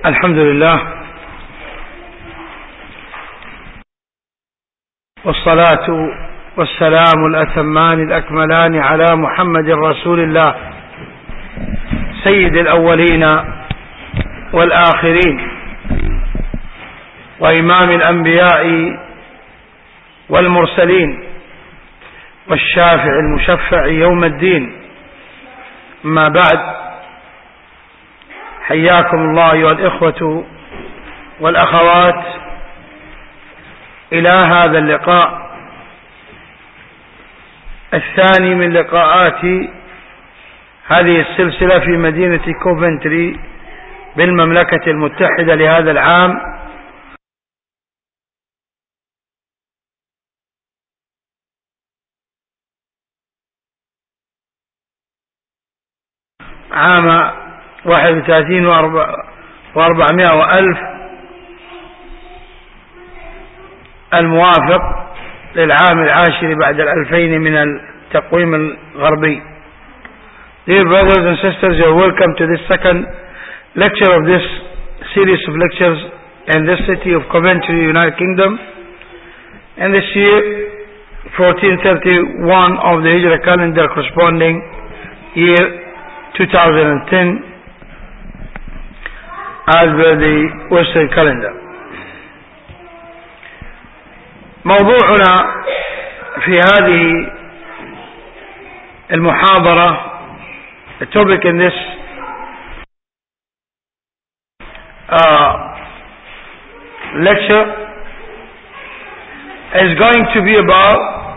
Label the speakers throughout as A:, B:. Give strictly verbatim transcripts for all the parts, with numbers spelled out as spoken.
A: الحمد لله والصلاة والسلام الأتمان الأكملان على محمد رسول الله سيد الأولين والآخرين وإمام الأنبياء والمرسلين والشافع المشفع يوم الدين. أما بعد، حياكم الله أيها الإخوة والأخوات إلى هذا اللقاء الثاني من لقاءات هذه السلسلة في مدينة كوفنتري بالمملكة المتحدة لهذا العام، عام واحد وثلاثين وأربعمائة وألف الموافق للعام العاشر بعد الألفين من التقويم الغربي. Dear brothers and sisters, you are welcome to this second lecture of this series of lectures in this city of Coventry, United Kingdom, and this year fourteen thirty-one of the Hijra calendar, corresponding year two thousand ten as per the Western calendar. موضوعنا في هذه المحاضرة, the topic in this uh, lecture is going to be about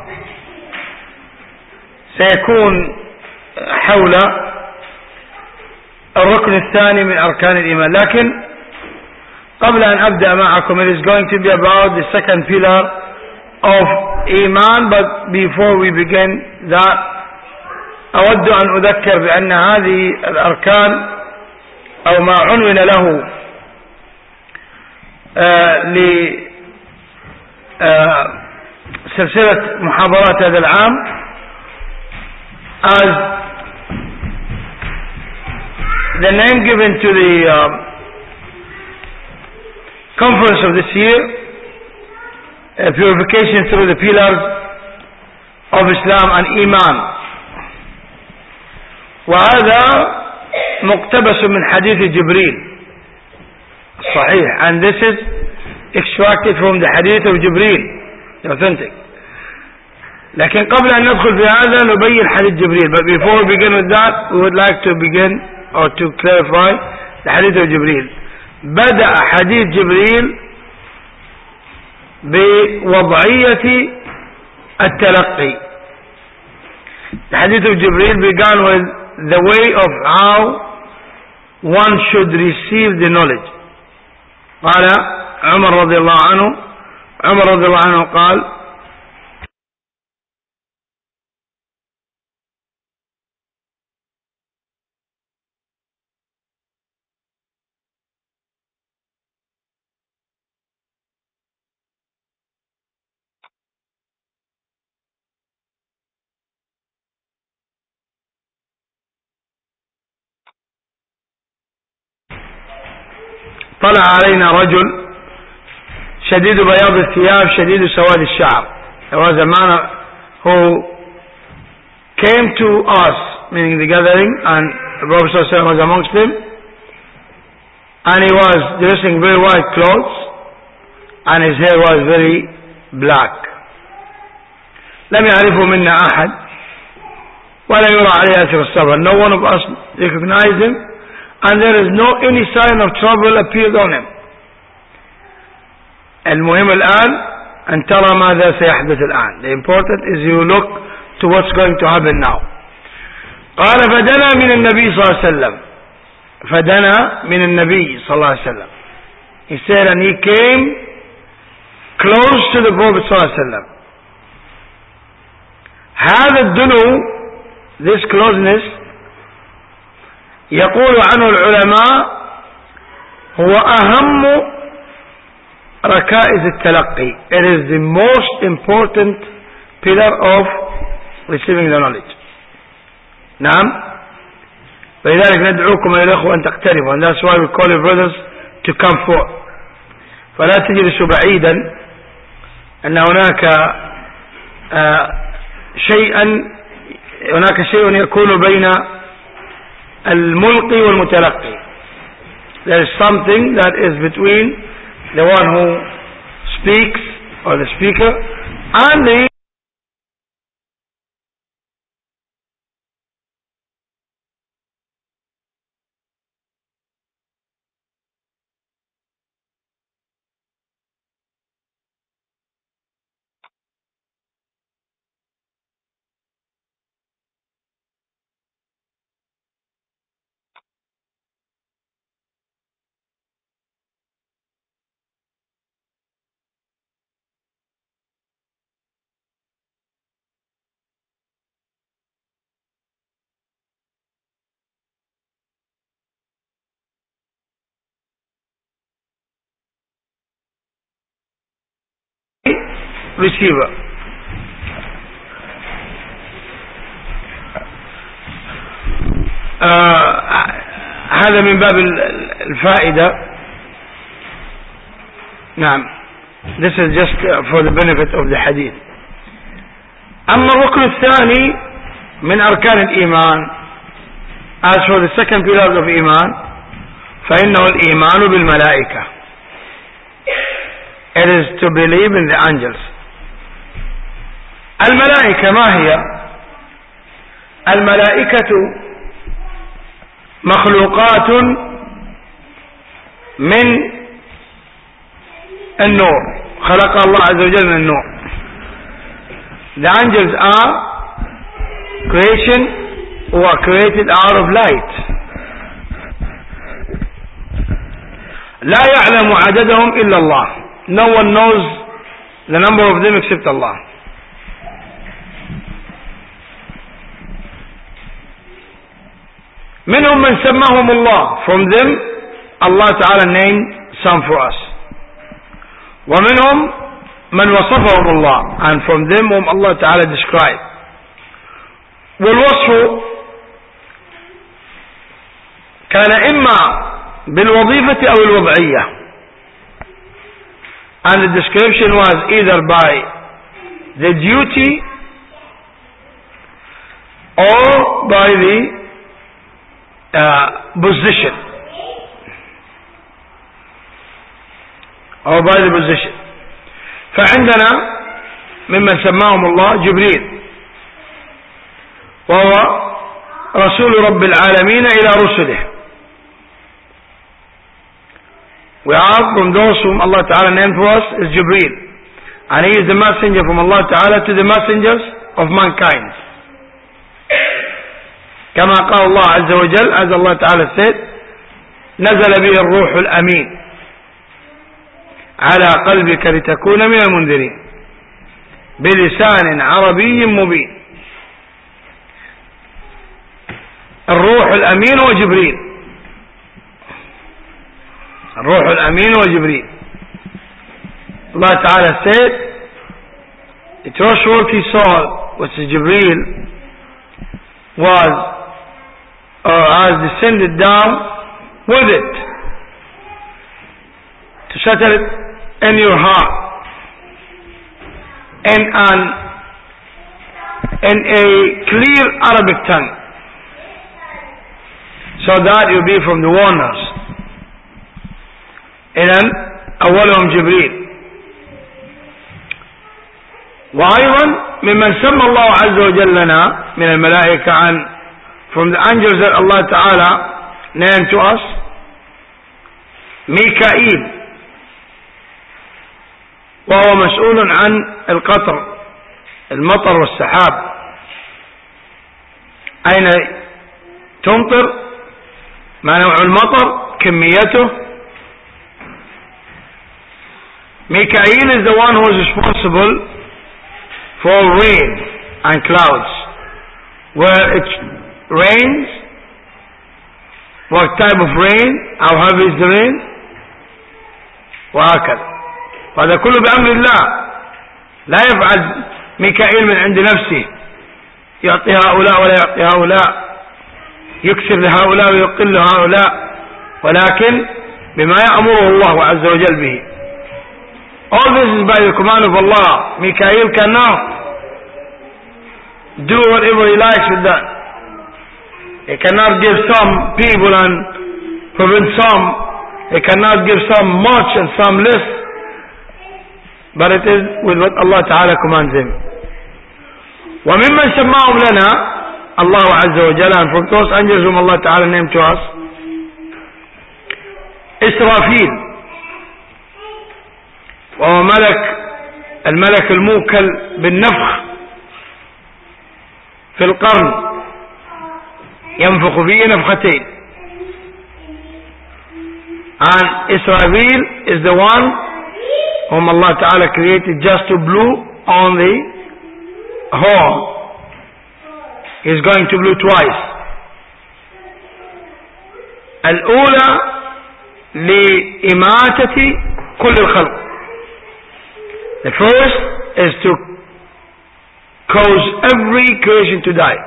A: سيكون حول الركن الثاني من أركان الإيمان. لكن قبل أن أبدأ معكم, it is going to be about the second pillar of إيمان. But before we begin that, أود أن أذكر بأن هذه الأركان أو ما عنون له لسلسلة محاضرات هذا العام as the name given to the uh, conference of this year, uh, purification through the pillars of Islam and Iman. وهذا مقتبس من حديث جبريل صحيح, and this is extracted from the hadith of Jibreel, the authentic. لكن قبل أن ندخل في هذا نبين حديث جبريل. But before we begin with that, we would like to begin or to clarify the hadith of جبريل. بدأ حديث جبريل بوضعية التلقي. The hadith of جبريل began with the way of how one should receive the knowledge. قال عمر رضي الله عنه عمر رضي الله عنه قال: طلع علينا رجل شديد بياض الثياب شديد سواد الشعر. There was a man who came to us, meaning the gathering, and the Prophet ﷺ was amongst them, and he was dressing very white clothes and his hair was very black. لم يعرفه منا أحد ولا يرى عليه أثر السفر. No one of us recognized him, and there is no any sign of trouble appeared on him. المهم الآن أن ترى ماذا سيحدث الآن. The important is you look to what's going to happen now. قال فدنا من النبي صلى الله عليه وسلم. فدنا من النبي صلى الله عليه وسلم. He said, and he came close to the Prophet صلى الله عليه وسلم. هذا الدنو, this closeness, يقول عنه العلماء هو أهم ركائز التلقي. It is the most important pillar of receiving the knowledge. نعم. فلذلك ندعوكم أيها الأخوة أن تقتربوا, and that's why we call you brothers to come forth. فلا تجلس بعيدا أن هناك شيئا هناك شيء يكون بين الملقي والمتلقي. There is something that is between the one who speaks or the speaker and the receiver. آه هذا من باب الفائدة. نعم. This is just for the benefit of the hadith. أما الركن الثاني من أركان الإيمان, as for the second pillar of إيمان, فإنه الإيمان بالملائكة. It is to believe in the angels. الملائكة ما هي؟ الملائكة مخلوقات من النور, خلق الله عز وجل من النور. The angels are creation who are created out of light. لا يعلم عددهم إلا الله. No one knows the number of them except Allah. منهم من سماهم الله. From them Allah Ta'ala named some for us. ومنهم من وصفهم الله, and from them whom Allah Ta'ala described. والوصف كان إما بالوظيفة أو الوضعية, and the description was either by the duty or by the uh, position or by the position. فعندنا ممن سماهم الله جبريل, وهو رسول رب العالمين إلى رسله. We are from those whom Allah Ta'ala named for us is Jibreel, and he is the messenger from Allah Ta'ala to the messengers of mankind. كما قال الله عز وجل, as Allah Ta'ala said, نزل به الروح الأمين على قلبك لتكون من المنذرين بلسان عربي مبين. الروح الأمين وجبريل. الروح الأمين وجبريل. Allah Ta'ala said, the trustworthy soul, which is Jibreel, was or has descended down with it to settle it in your heart in an in a clear Arabic tongue, so that you be from the warners. إذن أولهم جبريل. وأيضا ممن سمى الله عز وجل لنا من الملائكة عن from the angels that Allah Ta'ala named to us, ميكائيل, وهو مسؤول عن القطر, المطر والسحاب, أين تمطر, ما نوع المطر, كميته. Mikael is the one who is responsible for rain and clouds. Where it rains, what type of rain, how heavy is the rain, وهكذا. وهذا كله بأمر الله. لا يفعل ميكائيل من عند نفسه, يعطي هؤلاء ولا يعطي هؤلاء, يكسر لهؤلاء ويقل لهؤلاء, ولكن بما يأمره الله عز وجل به. All this is by the command of Allah. Mikael cannot do whatever he likes with that. He cannot give some people and prevent some. He cannot give some much and some less. But it is with what Allah Ta'ala commands him. وَمِمَّنْ سَمَّاهُمْ لَنَا Allah Azza wa Jalla, and from those angels whom Allah Ta'ala named to us, إسرافيل, وهو ملك الملك الموكل بالنفخ في القرن، ينفخ فيه نفختين. And Israfil is the one whom Allah Ta'ala created just to blow on the horn. He's going to blow twice. الأولى لإماتة كل الخلق. The first is to cause every creation to die.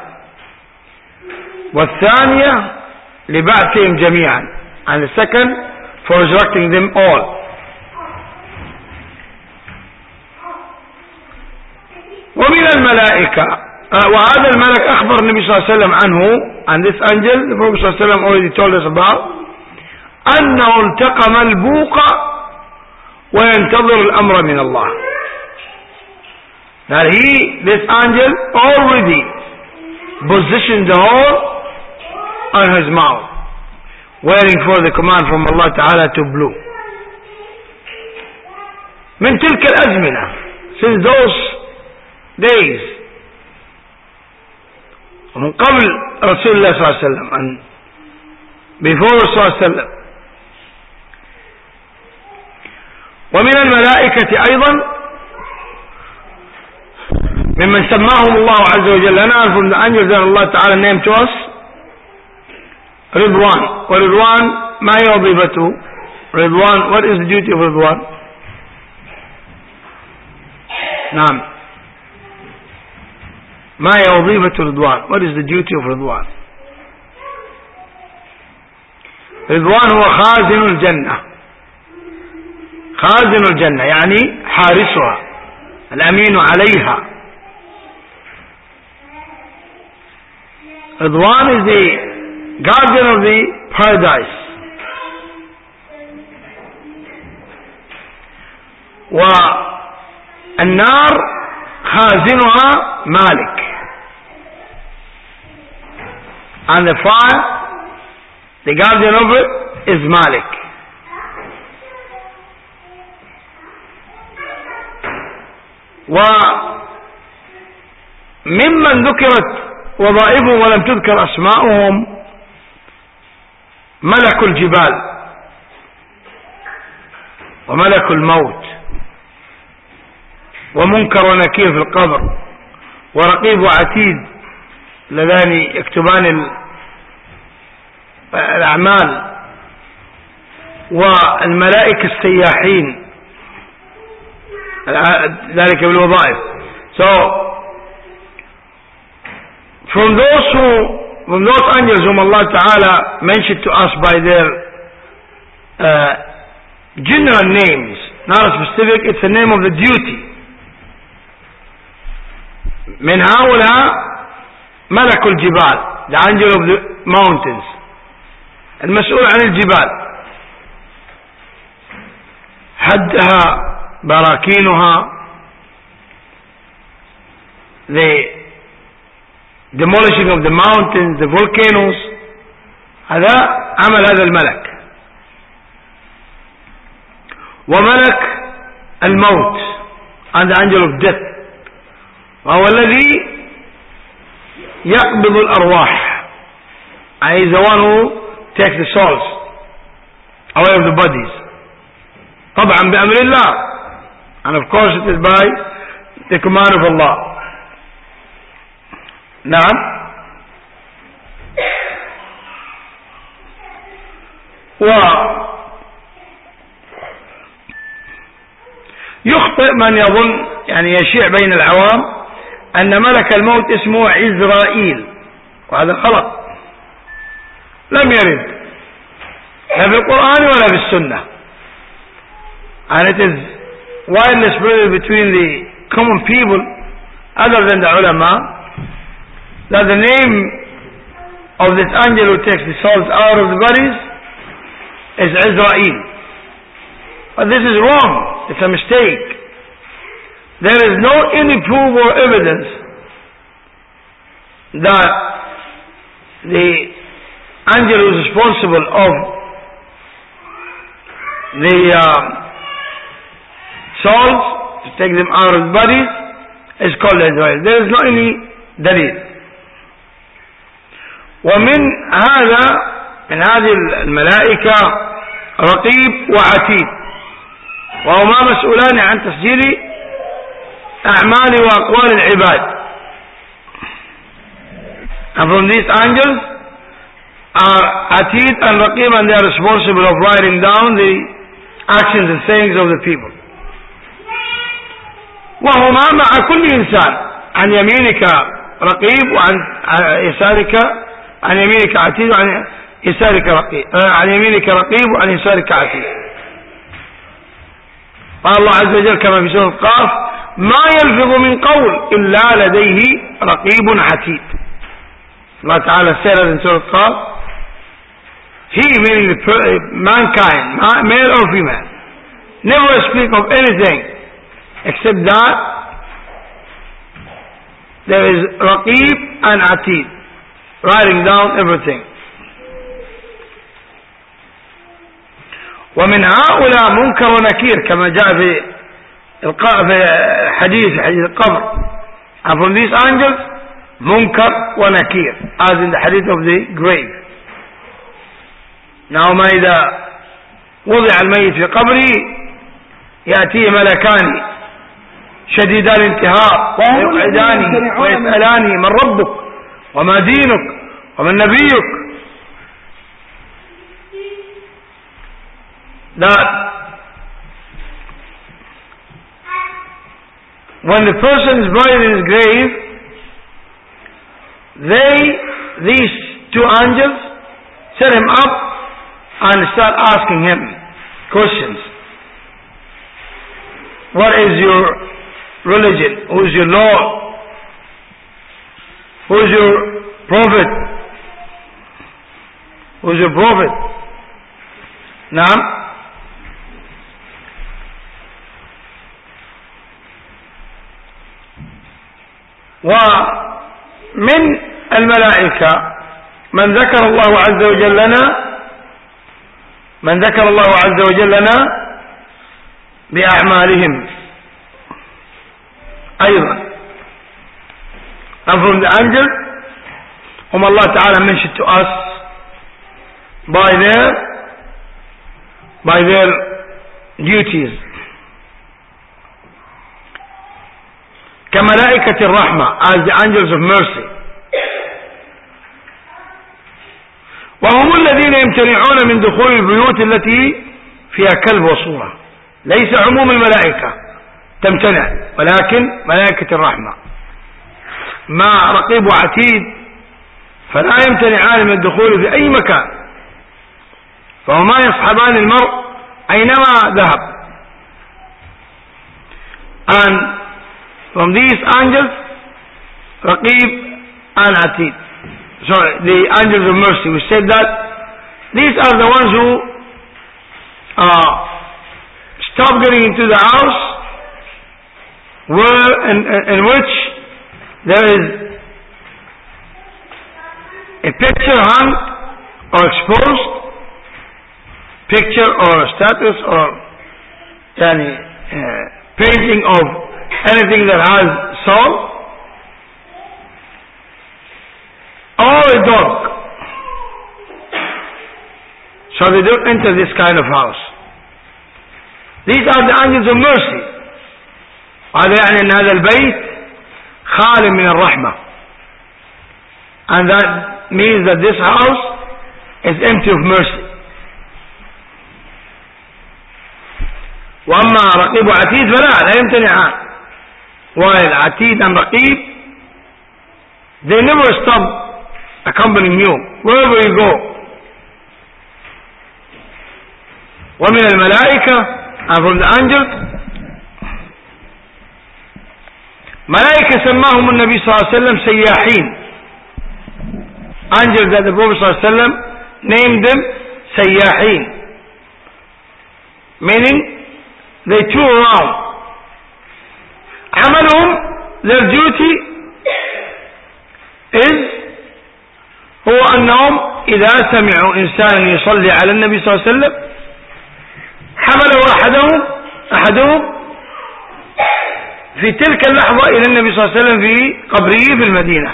A: والثانية لبعثهم جميعا. And the second for resurrecting them all. ومن الملائكة uh, وهذا الملك أخبر النبي صلى الله عليه وسلم عنه, and this angel the Prophet صلى الله عليه وسلم already told us about, أنه التقم البوق وينتظر الأمر من الله. That he, this angel, already positioned the horn on his mouth, waiting for the command from Allah Ta'ala to blow. من تلك الأزمنة, since those days, ومن قبل رسول الله صلى الله عليه وسلم, and before رسول الله صلى الله عليه وسلم. ومن الملائكة أيضا ممن سماهم الله عز وجل لنا, from the angels that Allah Ta'ala named to us, رضوان. ورضوان ما هي وظيفته؟ رضوان, what is the duty of رضوان؟ نعم, ما هي وظيفة رضوان؟ what is the duty of رضوان؟ رضوان هو خازن الجنة. خازن الجنة يعني حارسها, الأمين عليها. رضوان is the guardian of the paradise. والنار خازنها مالك. And the fire, the guardian of it is Malik. وممن ذكرت وظائفهم ولم تذكر أسماؤهم ملك الجبال وملك الموت ومنكر ونكير في القبر ورقيب وعتيد اللذان يكتبان الأعمال والملائكة السياحين ذلك بالوظائف. So from those who from those angels whom Allah Ta'ala mentioned to us by their uh, general names, not a specific, it's the name of the duty. من هؤلاء ملك الجبال, the angel of the mountains, المسؤول عن الجبال, حدها براكينها, the demolishing of the mountains, the volcanoes. هذا عمل هذا الملك. وملك الموت, and the angel of death, وهو الذي يقبض الأرواح, and he is the one who takes the souls away of the bodies, طبعا بأمر الله, and of course it is by the command of Allah. نعم. ويخطئ من يظن, يعني يشيع بين العوام, أن ملك الموت اسمه عزرائيل, وهذا خلط, لم يرد. لا في القرآن ولا في السنة. And it is widely spread between the common people other than the ulama that the name of this angel who takes the souls out of the bodies is Israel. But this is wrong. It's a mistake. There is no any proof or evidence that the angel who is responsible of the uh, souls to take them out of the bodies is called Israel. There is no any dalil. ومن هذا من هذه الملائكة رقيب وعتيد وهما مسؤولان عن تسجيل أعمال وأقوال العباد. And from these angels are Atid and Raqib, and they are responsible of writing down the actions and sayings of the people. وهما مع كل إنسان عن يمينك رقيب وعن يسارك عن يمينك عتيد وعن يسارك رقيب عن يمينك رقيب وعن يسارك عتيد. قال الله عز وجل كما في سورة قاف ما يلفظ من قول إلا لديه رقيب عتيد. Allah Ta'ala said in Surah Qaf, he, meaning the mankind, male or female, never speak of anything except that there is Raqib and Atid, writing down everything. ومن هؤلاء منكر ونكير كما جاء في حديث حديث القبر. And from these angels, Munkar wa Nakir, as in the hadith of the grave. Now ما إذا وضع الميت في قبره يأتيه ملكان شديدا الانتهار ويقعدانه ويسألانه من ربك وما دينك ومن نبيك. That when the person is buried in his grave, they, these two angels, set him up and start asking him questions. What is your religion? Who is your Lord? Who is your prophet? Who is your prophet? Now, ومن الملائكة من ذكر الله عز وجل لنا من ذكر الله عز وجل لنا بأعمالهم أيضا. And from the angels whom Allah Ta'ala mentioned to us by their by their duties. كملائكة الرحمة, as the angels of mercy. وهم الذين يمتنعون من دخول البيوت التي فيها كلب وصورة. ليس عموم الملائكة تمتنع, ولكن ملائكة الرحمة مع رقيب وعتيد فلا يمتنعان من الدخول في أي مكان, فهما يصحبان المرء أينما ذهب. And from these angels, Raqib and Atid, sorry, the angels of mercy, we said that these are the ones who uh, stop getting into the house where in, in which there is a picture hung or exposed, picture or status or yani, uh, painting of anything that has soul, or a dog. So they don't enter this kind of house. These are the angels of mercy. هذا يعني أن هذا البيت خال من الرحمة, and that means that this house is empty of mercy. وأما رقيب وعتيد فلا لا يمتنعان. While Atid and Raqib, they never stop accompanying you wherever you go. ومن الملائكة and from the angels. ملائكة سماهم النبي صلى الله عليه وسلم سياحين. Angels that the Prophet صلى الله عليه وسلم named them سياحين, meaning they tour around. عملهم, their duty is هو أنهم إذا سمعوا إنسان يصلي على النبي صلى الله عليه وسلم حملوا أحدهم أحدهم في تلك اللحظة إلى النبي صلى الله عليه وسلم في قبره في المدينة.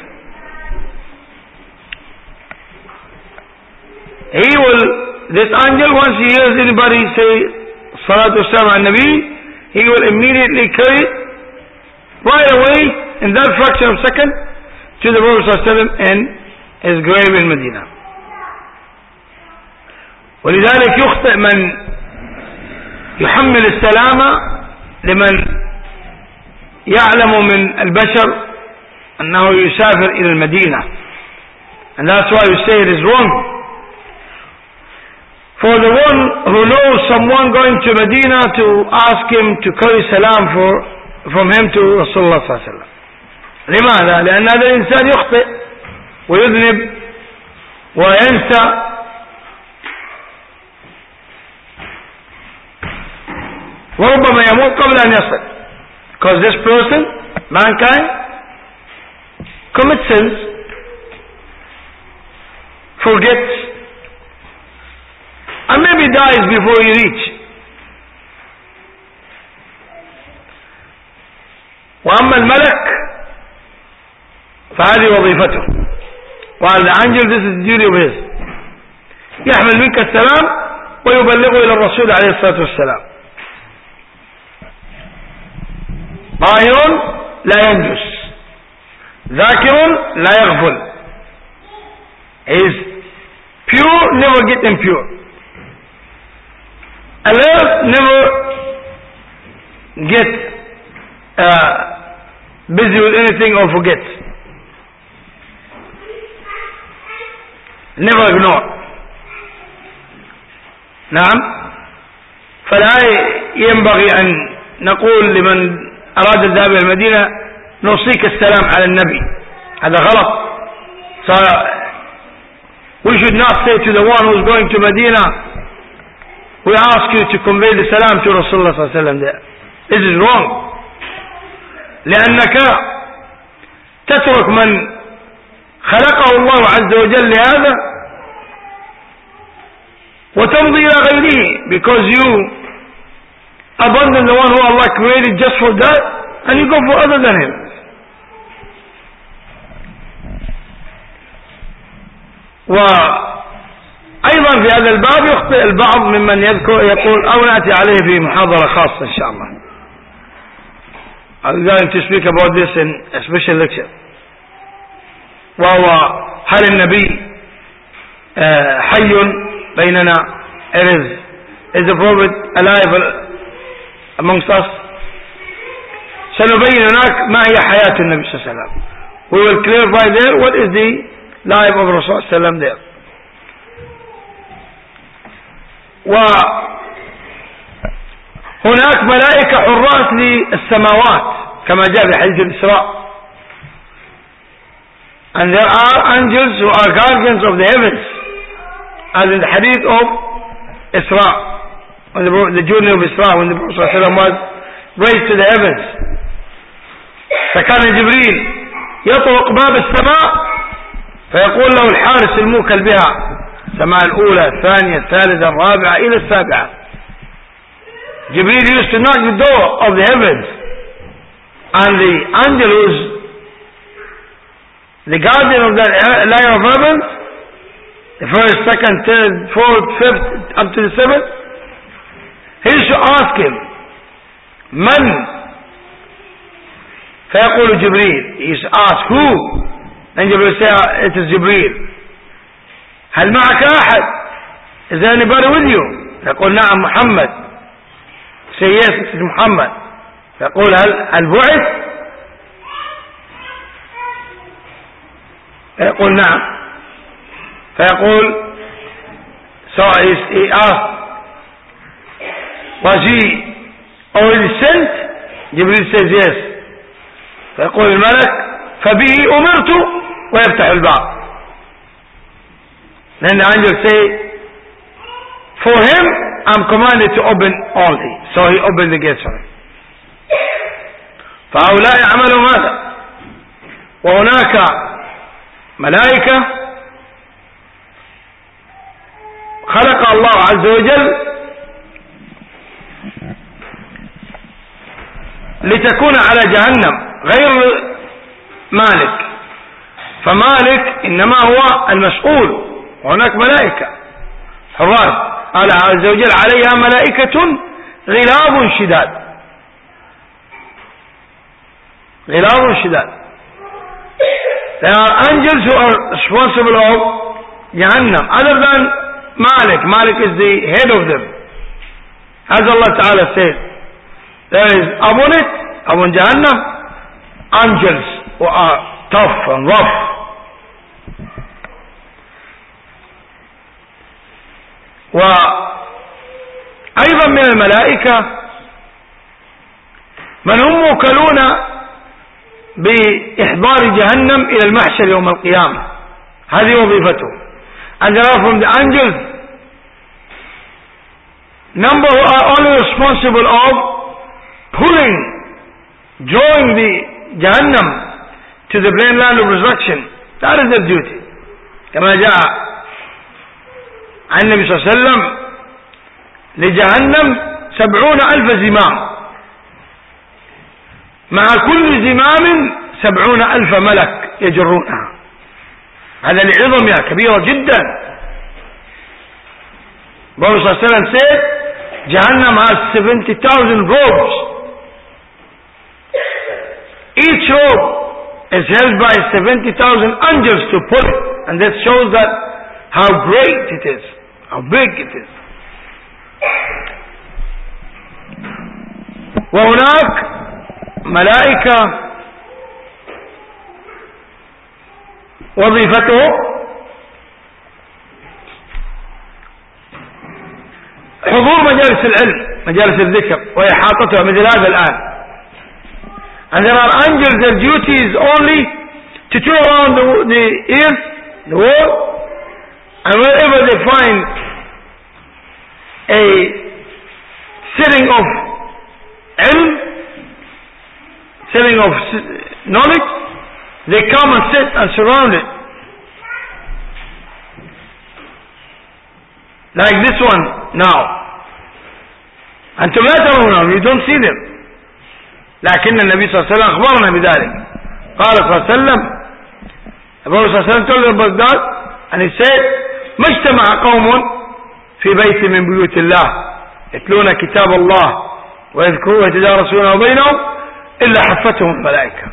A: He will, this angel, once he hears anybody say Salatu Wassalam al Nabi, he will immediately carry it right away in that fraction of a second to the Prophet صلى الله عليه وسلم in his grave in Medina. ولذلك يخطئ من يحمل السلام لمن يعلم من البشر أنه يسافر إلى المدينة, and that's why you say it is wrong. For the one who knows someone going to Medina to ask him to carry salam for, from him to Rasulullah صلى الله عليه وسلم. لماذا؟ لأن هذا الإنسان يخطئ ويذنب وينسى, وربما يموت قبل أن يصل, because this person, mankind, commits sins, forgets, and maybe dies before he reach. وأما الملك فهذه وظيفته, while the angel, this is the duty of his. يحمل منك السلام ويبلغه إلى الرسول عليه الصلاة والسلام. طاهر لا ينجس, ذاكر لا يغفل, is pure, never get impure, alert, never get uh, busy with anything or forget, never ignore. نعم. فلا ينبغي أن نقول لمن أراد الذهاب إلى المدينة نوصيك السلام على النبي, هذا غلط. So we should not say to the one who is going to Medina, we ask you to convey the salam to Rasulullah صلى الله عليه وسلم there. This is wrong. لأنك تترك من خلقه الله عز وجل لهذا وتمضي إلى غيره, because you abandon the one who Allah created just for that and you go for other than him. وأيضا في هذا الباب يخطئ البعض ممن يذكر يقول, أو نأتي عليه في محاضرة خاصة إن شاء الله. I'm going to speak about this in a special lecture. وهو هل النبي حي بيننا, it is, is the Prophet alive amongst us? سنبين هناك ما هي حياة النبي صلى الله عليه وسلم. We will clarify there what is the life of Rasul صلى الله عليه وسلم there. وهناك ملائكة حراس للسماوات كما جاء في حديث الإسراء, and there are angels who are guardians of the heavens, as in the hadith of Isra, when the, the journey of Isra, when the Prophet صلى الله عليه وسلم was raised to the heavens. فكان جبريل يطرق باب السماء فيقول له الحارس الموكل بها, السماء الأولى, الثانية, الثالثة, الرابعة إلى السابعة. Jibreel used to knock the door of the heavens, and the angel who is the guardian of that line of heavens, the first, second, third, fourth, fifth, up to the seventh, he used to ask him, من? فيقول جبريل. He used to ask, who? And Jibreel say, it is Jibreel. هل معك أحد? Is there anybody with you? فيقول نعم محمد. Say yes, it is Muhammad. فيقول هل هل بعث؟ فيقول نعم. فيقول, so he asked, Was he already sent? Jibreel says yes. فيقول الملك فبه أمرت ويفتح الباب. Then the angel say, for him I'm commanded to open only. So he opened the gates for him. فهؤلاء عملوا ماذا؟ وهناك ملائكة خلق الله عز وجل لتكون على جهنم غير مالك. فمالك إنما هو المسؤول، وهناك ملائكة حراس. قال عز وجل عليها ملائكة غلاظ شداد. غلاظ شداد. There are angels who are responsible of Jahannam other than Malik. Malik is the head of them. As Allah Ta'ala said, there is upon it, upon Jahannam, angels who are tough and rough. وأيضا من الملائكة من هم موكلون بإحضار جهنم إلى المحشر يوم القيامة. هذه وظيفته. And there are from the angels number who are only responsible of pulling, drawing the Jahannam to the plain land of resurrection. That is their duty. كما جاء عن النبي صلى الله عليه وسلم لجهنم سبعون ألف زمام، مع كل زمام سبعون ألف ملك يجرونها. هذا لعظمها كبيرة جدا. Prophet صلى الله عليه وسلم said Jahannam has seventy thousand ropes. Each rope is held by seventy thousand angels to pull it, and that shows that how great it is, how big it is. وهناك ملائكة وظيفته حضور مجالس العلم، مجالس الذكر وإحاطتها مثل هذا الآن. And there are angels, their duty is only to tour around the, the earth, the world, and wherever they find a setting of ilm, setting of knowledge, they come and sit and surround it. Like this one now. أنتم لا ترونهم, you don't see them. لكن النبي صلى الله عليه وسلم أخبرنا بذلك. قال صلى الله عليه وسلم, the Prophet صلى الله عليه وسلم told about that, and he said, ما اجتمع قوم في بيت من بيوت الله يتلون كتاب الله ويذكرون ويتدارسونه بينهم إلا حفتهم الملائكة.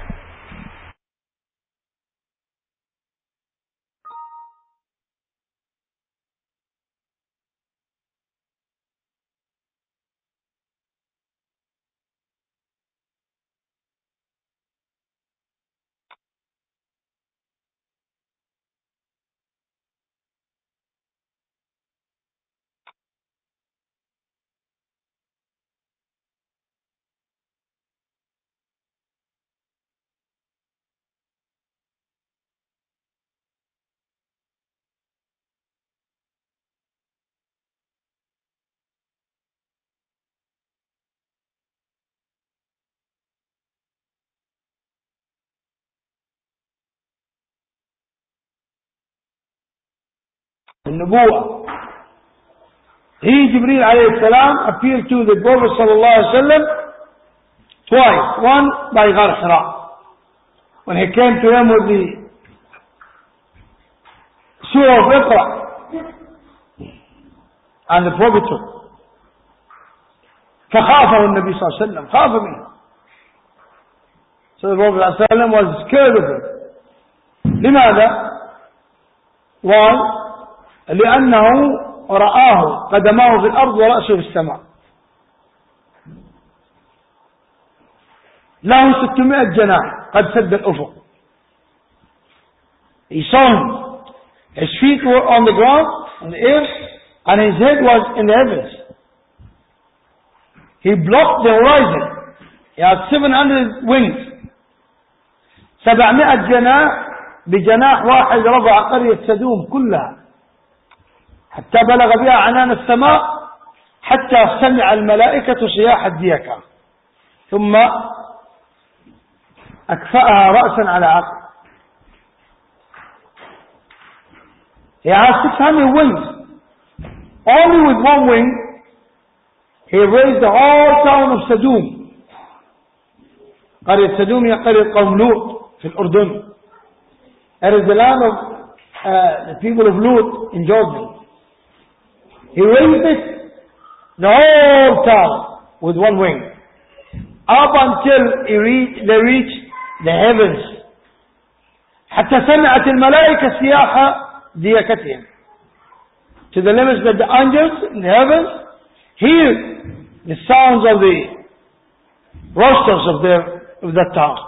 A: النبوة. He, Jibreel alayhi salam, appeared to the Prophet sallallahu alayhi wa sallam twice. One by Ghar Hira, when he came to him with the Surah of Iqra, and the Prophet took. فخافه النبي صلى الله عليه وسلم, خاف منه. So the Prophet صلى الله عليه وسلم was scared of him. لماذا؟ Why? لأنه رآه قدماه في الأرض ورأسه في السماء. له ستمائة جناح قد سد الأفق. He saw him. His feet were on the ground, on the earth, and his head was in the heavens.
B: He blocked the horizon. He had seven hundred wings. سبعمائة جناح بجناح واحد رفع قرية سدوم كلها حتى بلغ بها عنان السماء حتى سمع الملائكة صياح الديكة ثم أكفأها رأسا على عقب. He has six hundred wings. Only with one wing he raised the whole town of Sodom. قرية سدوم هي قرية قوم لوط في الأردن. It is the land of uh, the people of Lut in Jordan. He raised it, the whole town, with one wing, up until he reached, they reached the heavens. حتى سمعت الملائكة سياح ديكتهم. To the limits that the angels in the heavens hear the sounds of the roosters of the of that town.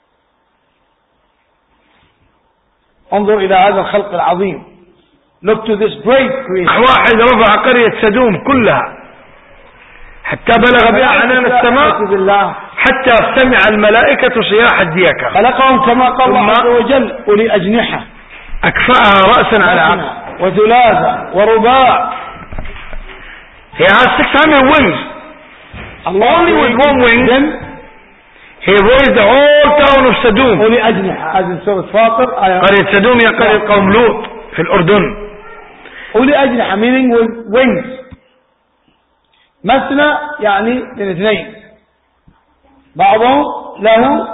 B: انظر إلى هذا الخلق العظيم. Look to this great creation.
A: واحد رفع قرية سدوم كلها حتى بلغ بها عنان السماء حتى سمع الملائكة صياح الديكة.
B: خلقهم كما قال الله عز وجل أولي أجنحة
A: أكفأها رأسا على عقب
B: وثلاثة ورباع.
A: He has six hundred wings. Only with one wing he raised the whole town of Sodom.
B: أولي أجنحة. هذه سورة فاطر.
A: قرية سدوم هي قرية قوم لوط في الأردن.
B: أولي أجنحة meaning with wings. مثنى يعني من اثنين. بعضهم له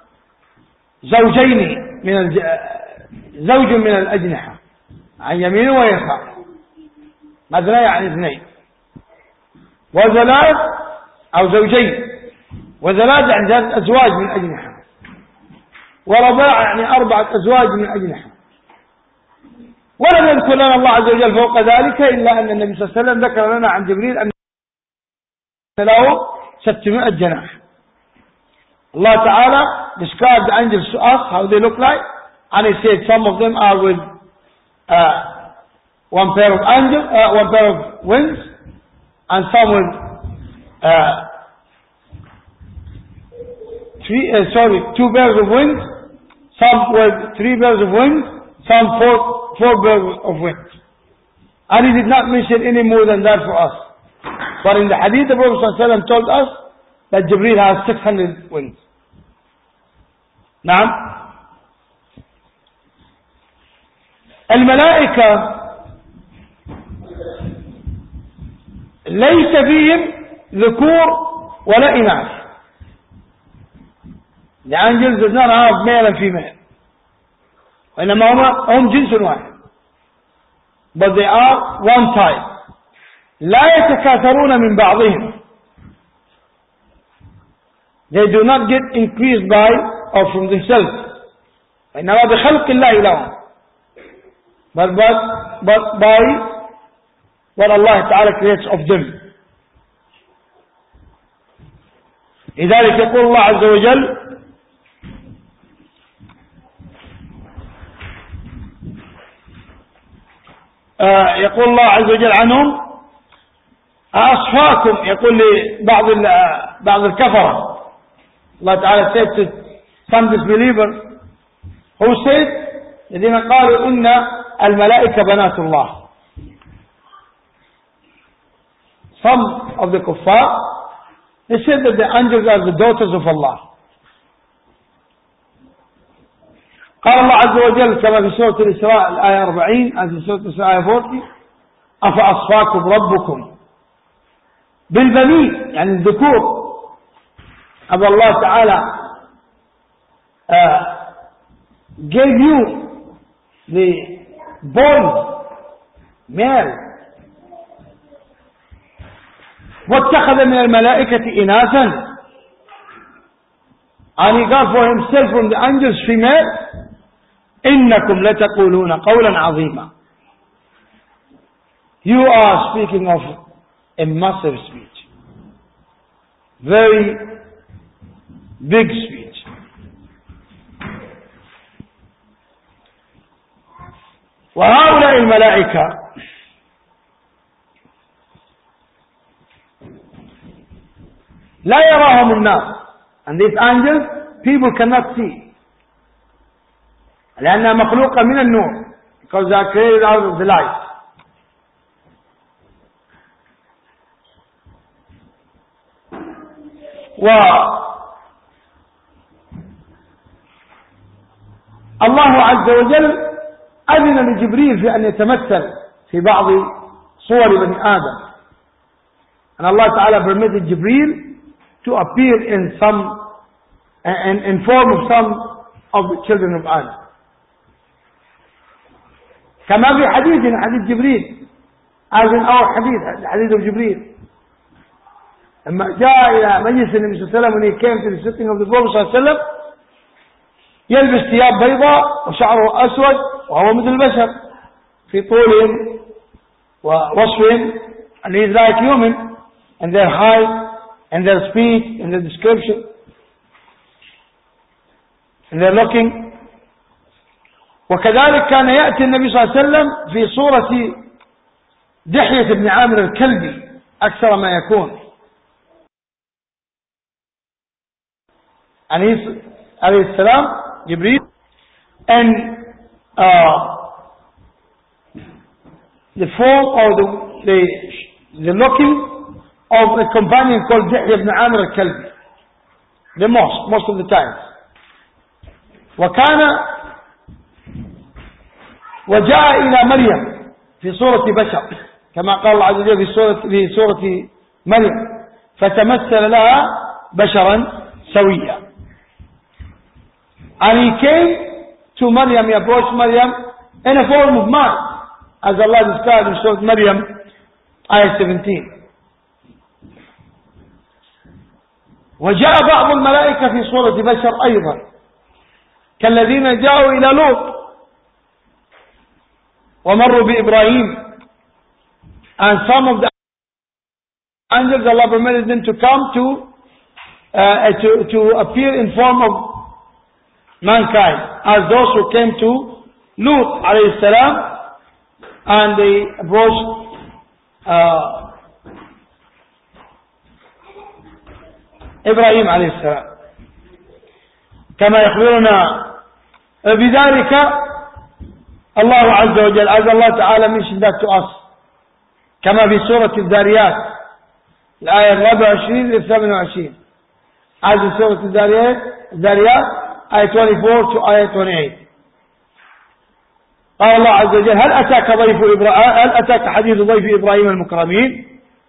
B: زوجين من الج... زوج من الأجنحة عن يمينه ويسار. مثنى يعني اثنين. وثلاث أو زوجين. وثلاث يعني ثلاث أزواج من الأجنحة. ورباع يعني أربعة أزواج من الأجنحة. ولم يذكر لنا الله عز وجل فوق ذلك إلا أن النبي صلى الله عليه وسلم ذكر لنا عن جبريل أن له ستمائة جناح. Allah Ta'ala described the angels to us, how they look like, and He said some of them are with uh, one pair of angels, uh, one pair of wings, and some with uh, three, uh, sorry, two pairs of wings, some with three pairs of wings, some four, four pairs of wings. And He did not mention any more than that for us. But in the hadith, the Prophet ﷺ told us that Jibreel has six hundred wings. نعم. الملائكة ليس فيهم ذكور ولا إناث. The angels does not have male and female. وإنما هم هم جنس واحد. But they are one type. لا يتكاثرون من بعضهم. They do not get increased by or from themselves. إنما بخلق الله لهم. But, but, but by what Allah Ta'ala creates of them. لذلك يقول الله عز وجل آه يقول الله عز وجل عنهم أصفاكم. يقول لبعض بعض الكفرة. Allah Ta'ala said to some disbelievers who said الذين قالوا إن الملائكة بنات الله. Some of the kuffar, they said that the angels are the daughters of Allah. قال الله عز وجل كما في سورة الإسراء الآية أربعين أو في سورة الإسراء الآية أربعين أفأصفاكم ربكم بالبنين يعني الذكور. أبا الله تعالى uh, gave you the boys male واتخذ من الملائكة إناثا and he got for himself from the angels female. إنكم لتقولون قولا عظيما. You are speaking of a massive speech, very big speech. وهؤلاء الملائكة لا يراهم الناس. And these angels, people cannot see. لأنها مخلوقة من النور. Because they are created out of the light. والله عز وجل أذن لجبريل في أن يتمثل في بعض صور بني آدم. And Allah Ta'ala permitted Jibreel to appear in some, in, in form of some of the children of Adam. كما في حديث حديث جبريل, as in our حديث حديث of جبريل, لما جاء إلى مجلس النبي صلى الله عليه وسلم, when he came to the sitting of the Prophet صلى الله عليه وسلم, يلبس ثياب بيضاء وشعره أسود وهو مثل البشر في طولهم ووصفهم, and he is like human in their height, in their speech, in their description, in their looking. وكذلك كان يأتي النبي صلى الله عليه وسلم في صورة دحية بن عامر الكلبي أكثر ما يكون. عليه السلام جبريل, and uh, the form or the, the, the looking of a companion called Dihya ibn Amr al-Kalbi, the most, most of the time. وكان وجاء إلى مريم في صورة بشر كما قال الله عز وجل في سورة, في سورة مريم, فتمثل لها بشرا سويا. And he came to Maryam, he approached Maryam in a form of man, as Allah described in Surah Maryam, ayah seventeen. وجاء بعض الملائكة في صورة بشر أيضا كالذين جاءوا إلى لوط ومروا بإبراهيم. And some of the angels, Allah permitted them to come to, uh, to, to appear in form of mankind, as those who came to Lut alayhi salam, and they approached uh, إبراهيم عليه السلام. كما يخبرنا بذلك الله عز وجل, as Allah Ta'ala mentioned that to us, كما في سورة الذاريات الآية الرابعة والعشرين للثامنة والعشرين, as in سورة الذاريات الذاريات آية twenty-four to آية twenty-eight. قال الله عز وجل هل أتاك ضيف إبراهيم هل أتاك حديث ضيف إبراهيم المكرمين.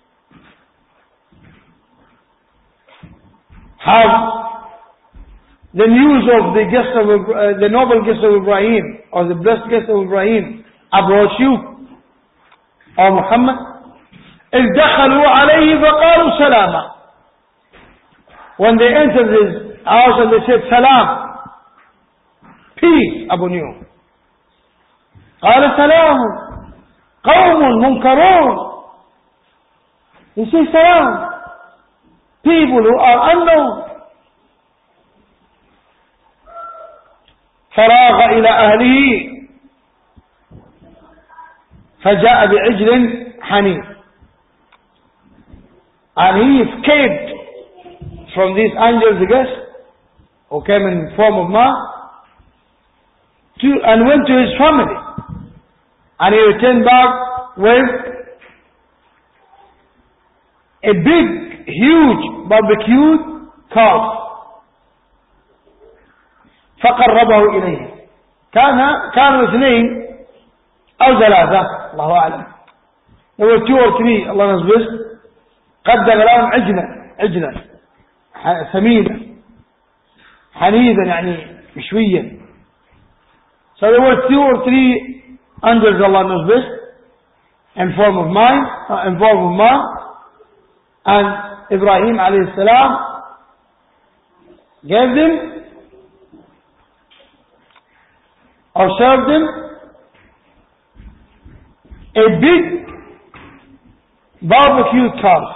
B: Have the news of the guest of uh, the noble guest of Ibrahim, or the blessed guest of Ibrahim, approached you, O Muhammad? إذ دخلوا عليه فقالوا سلاما. When they entered his house and they said salam, peace upon you. قال سلام قوم منكرون. He said salam, people who are unknown. فراغ إلى أهله فجاء بعجل حنيف. And he escaped from these angels, the guest, who came in form of man, to, and went to his family. And he returned back with a big, huge, barbecued calf. فقربه إليه. كان كانوا اثنين أو ثلاثة الله أعلم. There were two or three, Allah knows best. قدم لهم عجلا عجلا ثمينا حنيذا يعني مشويا. So there were two or three angels, Allah knows best, in form of man, uh, in form of man, and Ibrahim alayhi salam gave them or served them a big barbecued calf.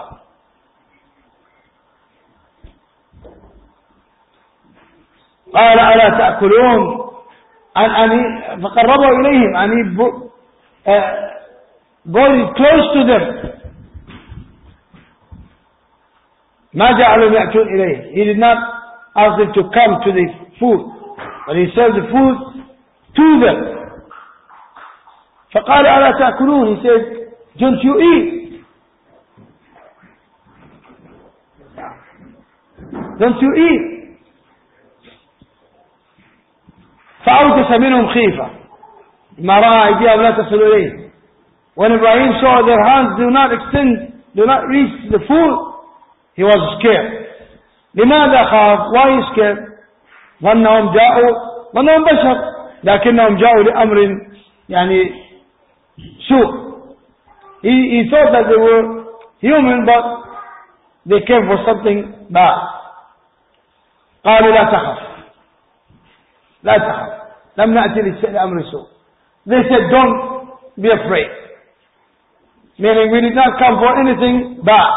B: قال ألا تأكلون. and, and he, فقربه إليهم, and he brought, uh, brought it close to them. ما جعلهم يأتون إليه. He did not ask them to come to the food, but he served the food to them. فقال ألا تأكلون? He said, don't you eat? Don't you eat? فأوجس منهم خيفة ما رأى أيديهم لا تصل إليه. When Ibrahim saw their hands do not extend, do not reach the food, he was scared. لماذا خاف? Why is scared? ظنهم جاءوا ظنهم بشر لكنهم جاءوا لأمر يعني سوء. He, he thought that they were human, but they came for something bad. قالوا لا تخف لا تخف لم نأتي لأمر سوء. They said, don't be afraid. Meaning we did not come for anything bad.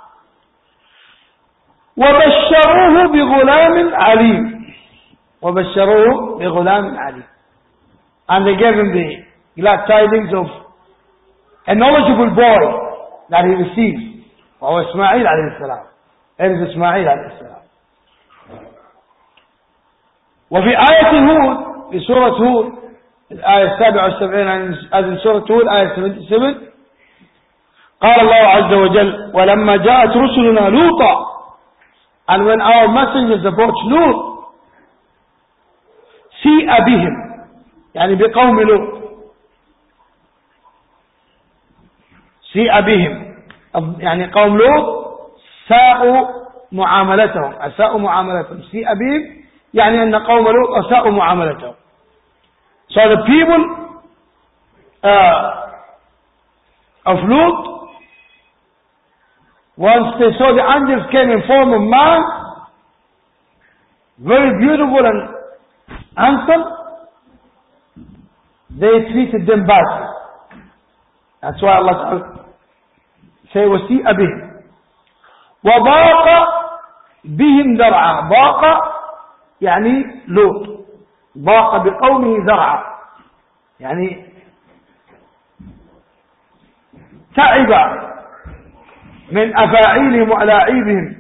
B: وبشروه بغلام عليم. وبشروه بغلام عليم. And they gave him the glad tidings of a knowledgeable boy that he received. وهو إسماعيل عليه السلام. It is إسماعيل عليه السلام. وفي آية هود في سورة هود الآية السابعة والسبعين هذه سورة هود آية سبعة قال الله عز وجل ولما جاءت رسلنا لوطا. And when our messengers approached Lut, سيء بهم يعني بقوم لوط. سيء بهم يعني قوم لوط ساءوا معاملتهم أساءوا معاملتهم. سيء بهم يعني أن قوم لوط أساءوا معاملتهم. So the people uh, of Lut, once they saw the angels came in form of man, very beautiful and handsome, they treated them badly. That's why Allah Ta'ala say وَسِيءَ بِهِمْ وَضَاقَ بِهِمْ ذَرْعًا. ضاق يعني لوط. ضاق بقومه ذرعا يعني تعب من أفاعيلهم وألاعيبهم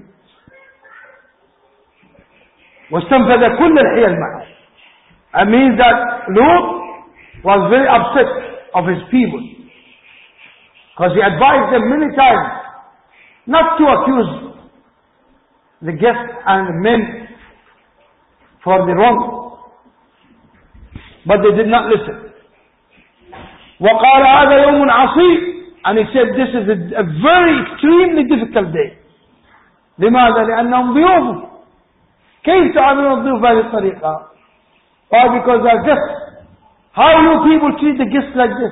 B: واستنفذ كل الحيل معه. It means that Lut was very upset of his people because he advised them many times not to accuse the guests and the men for the wrong, but they did not listen. وقال هذا يوم عصيب. And he said this is a, a very extremely difficult day. لماذا؟ لأنهم ضيوف. كيف تعاملون الضيوف بهذه الطريقة؟ Why? Because they are guests. How you people treat the guests like this?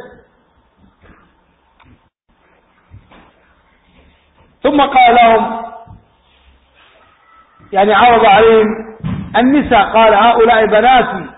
B: ثم قال لهم يعني عرض عليهم النساء قال هؤلاء بناتي.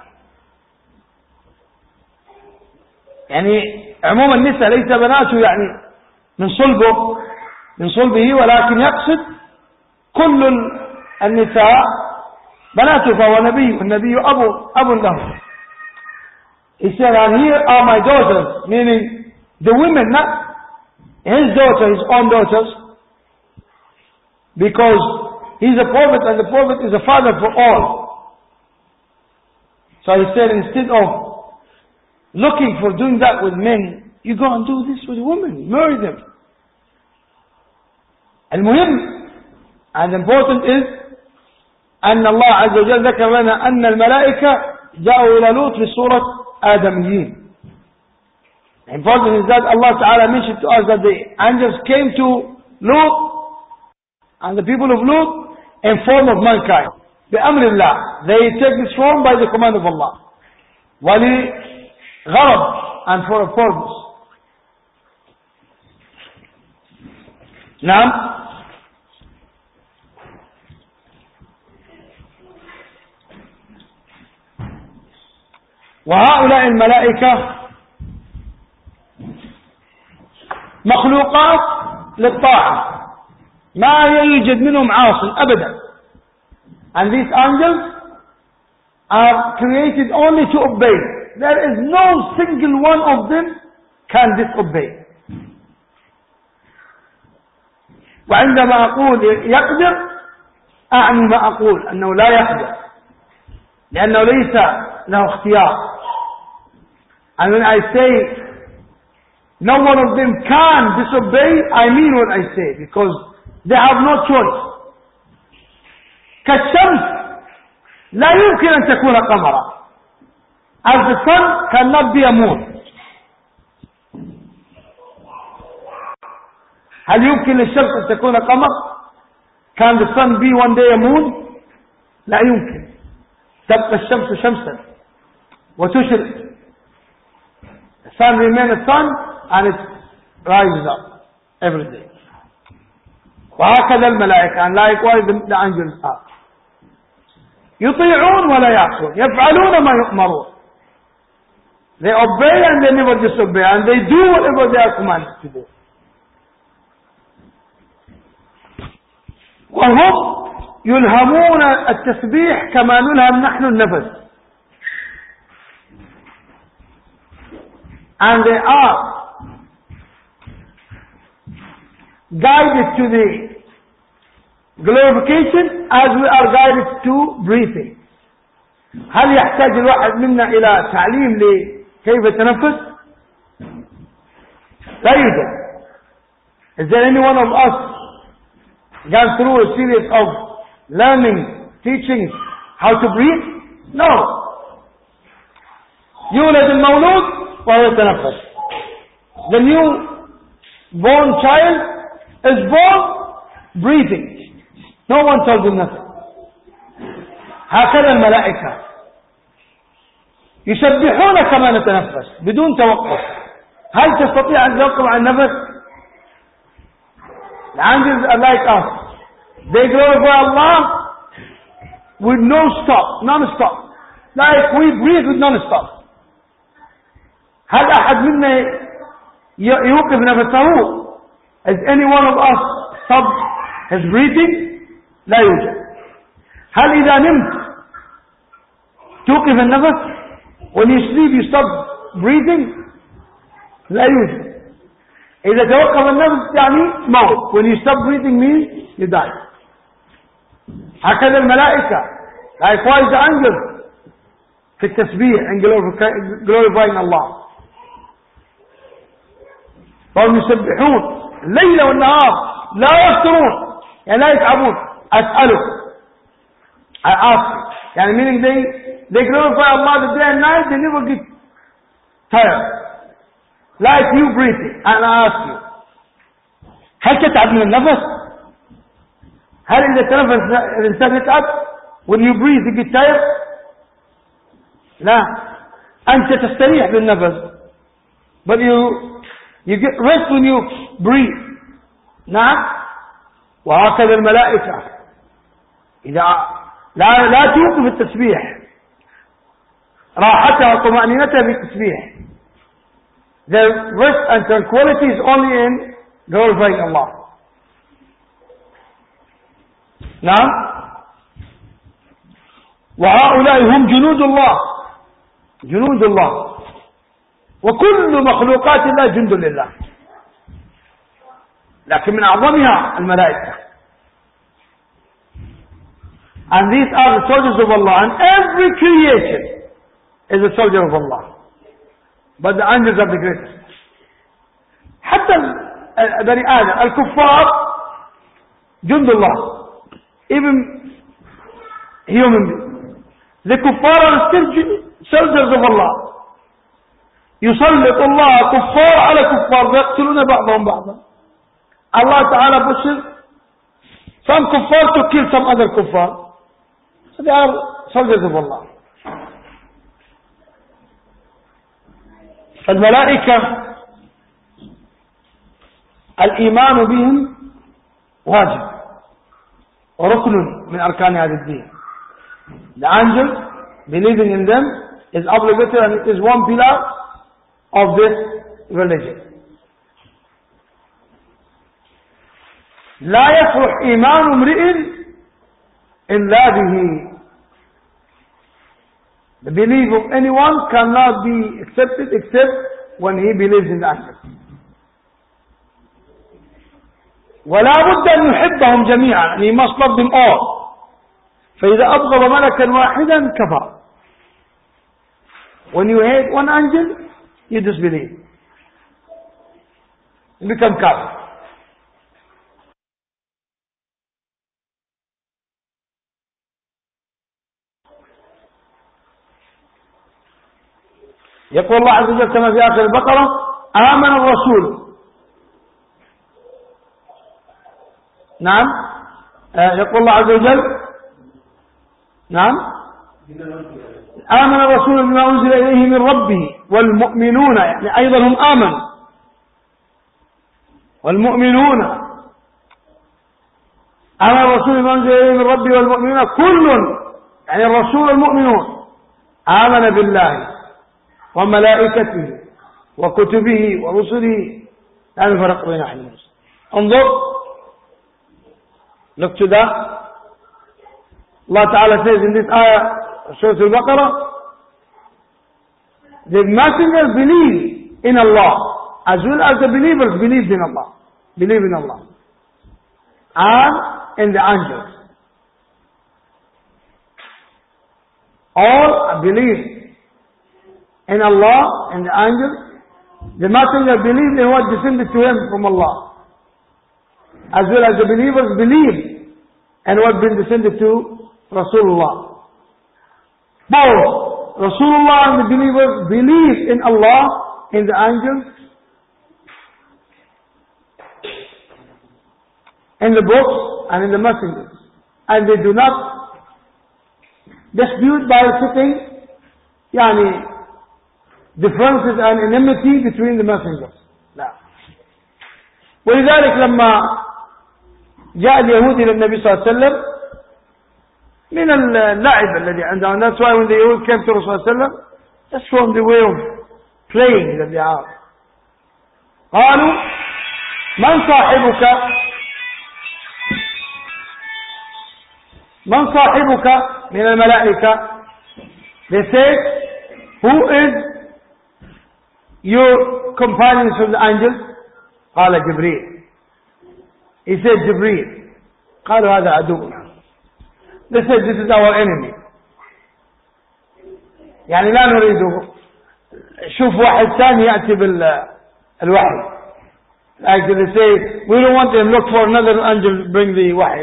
B: يعني عموما النساء ليس بناته يعني من صلبه من صلبه ولكن يقصد كل النساء بناته فهو نبي والنبي أبو أبو له. He said and here are my daughters, meaning the women, not his daughter, his own daughters, because he's a prophet and the prophet is a father for all. So he said instead of looking for doing that with men, you go and do this with women, marry them. المهم and important is أن الله عز وجل ذكر لنا أن الملائكة جاءوا إلى لوط في صورة آدميين. Important is that Allah Ta'ala mentioned to us that the angels came to Lut and the people of Lut in form of mankind. بأمر الله. They take this form by the command of Allah. ولغرض and for a purpose. نعم. وهؤلاء الملائكة مخلوقات للطاعة ما يوجد منهم عاصي أبدا. And these angels are created only to obey. There is no single one of them can disobey. وعندما أقول يقدر أعني ما أقول أنه لا يقدر، لأنه ليس له اختيار. And when I say no one of them can disobey, I mean what I say, because they have no choice. كالشمس لا يمكن أن تكون قمرا. As the sun cannot be a moon. هل يمكن للشمس أن تكون قمر؟ Can the sun be one day a moon? لا يمكن. تبقى الشمس شمسا وتشرق. The sun remains a sun and it rises up every day. وهكذا الملائكة and likewise the angels are. يطيعون ولا يعصون، يفعلون ما يؤمرون. They obey and they never disobey, and they do whatever they are commanded to do. وهم يلهمون التسبيح كما نلهم نحن النفس. And they are guided to the glorification as we are guided to breathing. هل يحتاج الواحد منا إلى تعليم لكيف يتنفس؟ لا يوجد. Is there any one of us gone through a series of learning, teaching how to breathe? No. يولد المولود وهو يتنفس. The new born child is born breathing. No one told him nothing. هكذا الملائكة يسبحون كما نتنفس بدون توقف. هل تستطيع أن توقف عن النفس؟ The angels are like us. They glorify Allah with no stop, non-stop. Like we breathe with non-stop. هل أحد منا يوقف نفسه? Has any one of us stopped his breathing? لا يوجد. هل إذا نمت توقف النفس؟ When you sleep you stop breathing? لا يوجد. إذا توقف النفس يعني موت. When you stop breathing means you die. هكذا الملائكة likewise the angels في التسبيح and glorifying Allah. فهم يسبحون الليل والنهار لا يفترون يعني لا يتعبون. أسألك I ask يعني meaning they they glorify Allah the day and night, they never get tired like you breathing. and I ask you هل تتعب من النفس؟ هل إذا تنفس الإنسان يتعب؟ when you breathe you get tired؟ لا. أنت تستريح بالنفس but you you get rest when you breathe. نعم. وهكذا الملائكة إذا لا لا توقف التسبيح راحتها وطمأنينتها بالتسبيح. The rest and tranquility is only in glorifying Allah. نعم. وهؤلاء هم جنود الله. جنود الله. وكل مخلوقات الله جند لله. لكن من أعظمها الملائكة. And these are the soldiers of Allah. And every creation is a soldier of Allah. But the angels are the greatest. حتى بني آدم الكفار جند الله. Even human beings. The kuffar are still soldiers of Allah. يسلط الله كفار على كفار يقتلون بعضهم بعضا. Allah Ta'ala pushes some kuffar to kill some other kuffar. So they are soldiers of Allah. فالملائكة الإيمان بهم واجب وركن من أركان هذا الدين. The angels, believing in them is obligatory and it is one pillar of this religion. لا يصلح إيمان امرئ إلا به. The belief of anyone cannot be accepted except when he believes in the angels. ولا بد أن يحبهم جميعا. and he must love them all. فإذا أبغض ملكا واحدا كفر. When you hate one angel, you disbelieve. You become kafir. يقول الله عز وجل كما في آخر البقرة: آمن الرسول. نعم. آه يقول الله عز وجل: نعم، آمن الرسول بما أنزل إليه من ربه والمؤمنون، يعني أيضا هم آمنوا. والمؤمنون، آمن الرسول بما أنزل إليه من ربه والمؤمنون كل، يعني الرسول والمؤمنون، آمن بالله وملائكته وكتبه ورسله لا نفرق بين أحد منهم. انظر، look to that. Allah Ta'ala says in this ayah, Surah Al-Baqarah, the messengers believe in Allah as well as the believers believed in Allah, believe in Allah and in the angels. All believe in Allah and the angels. The messenger believed in what descended to him from Allah, as well as the believers believe in what been descended to Rasulullah. Both Rasulullah and the believers believe in Allah, in the angels, in the books, and in the messengers. And they do not dispute by putting yani, differences and enmity between the messengers. لا. ولذلك لما جاء اليهود إلى النبي صلى الله عليه وسلم من اللعب الذي عندهم. That's why when the Yahud came to Rasulullah sallallahu alaihi wasallam, that's from the way of playing that they are. قالوا من صاحبك من صاحبك من الملائكة. They said, who is your companions from the angels? قال جبريل. He said جبريل. قالوا هذا عدونا. They said this is our enemy. يعني لا نريده. شوف واحد ثاني يأتي بالوحي. Like they say, we don't want them, look for another angel to bring the wahy.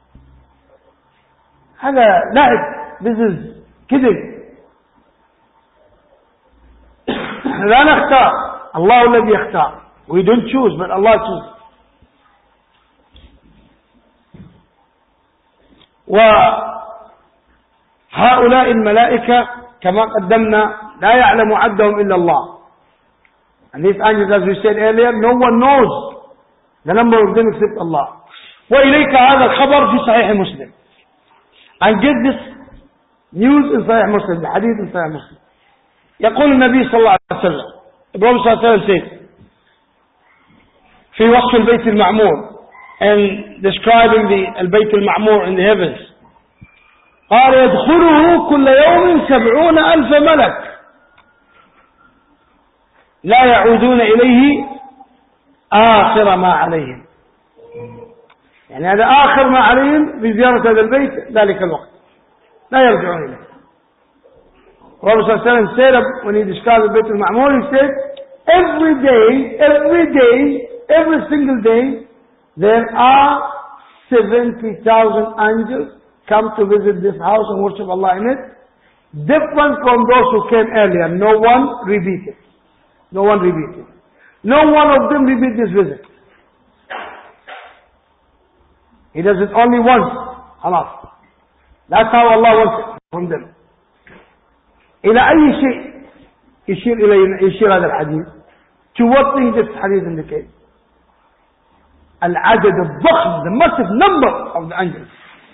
B: هذا لعب. This is كذب. لا نختار. الله الذي يختار. We don't choose, but Allah chooses. وهؤلاء الملائكة كما قدمنا لا يعلم عدهم إلا الله. And these angels, as we said earlier, no one knows the number of them except Allah. وإليك هذا الخبر في صحيح مسلم. And get this news in صحيح مسلم, the hadith in صحيح مسلم. يقول النبي صلى الله عليه وسلم, the Prophet صلى الله عليه وسلم says, في وصف البيت المعمور, and describing the البيت المعمور in the heavens, قال يدخله كل يوم سبعون ألف ملك لا يعودون إليه آخر ما عليهم. يعني هذا آخر ما عليهم بزيارة هذا البيت ذلك الوقت, لا يرجعون إليه. Prophet صلى الله عليه وسلم said, when he described the Bayt al-Ma'mur, he said, every day, every day, every single day, there are seventy thousand angels come to visit this house and worship Allah in it, different from those who came earlier. No one repeated. No one repeated. No one of them repeat this visit. He does it only once. خلاص. That's how Allah wants it from them. إلى أي شيء يشير إلى يشير هذا الحديث? To what thing this hadith indicates? العدد الضخم, the massive number of the angels.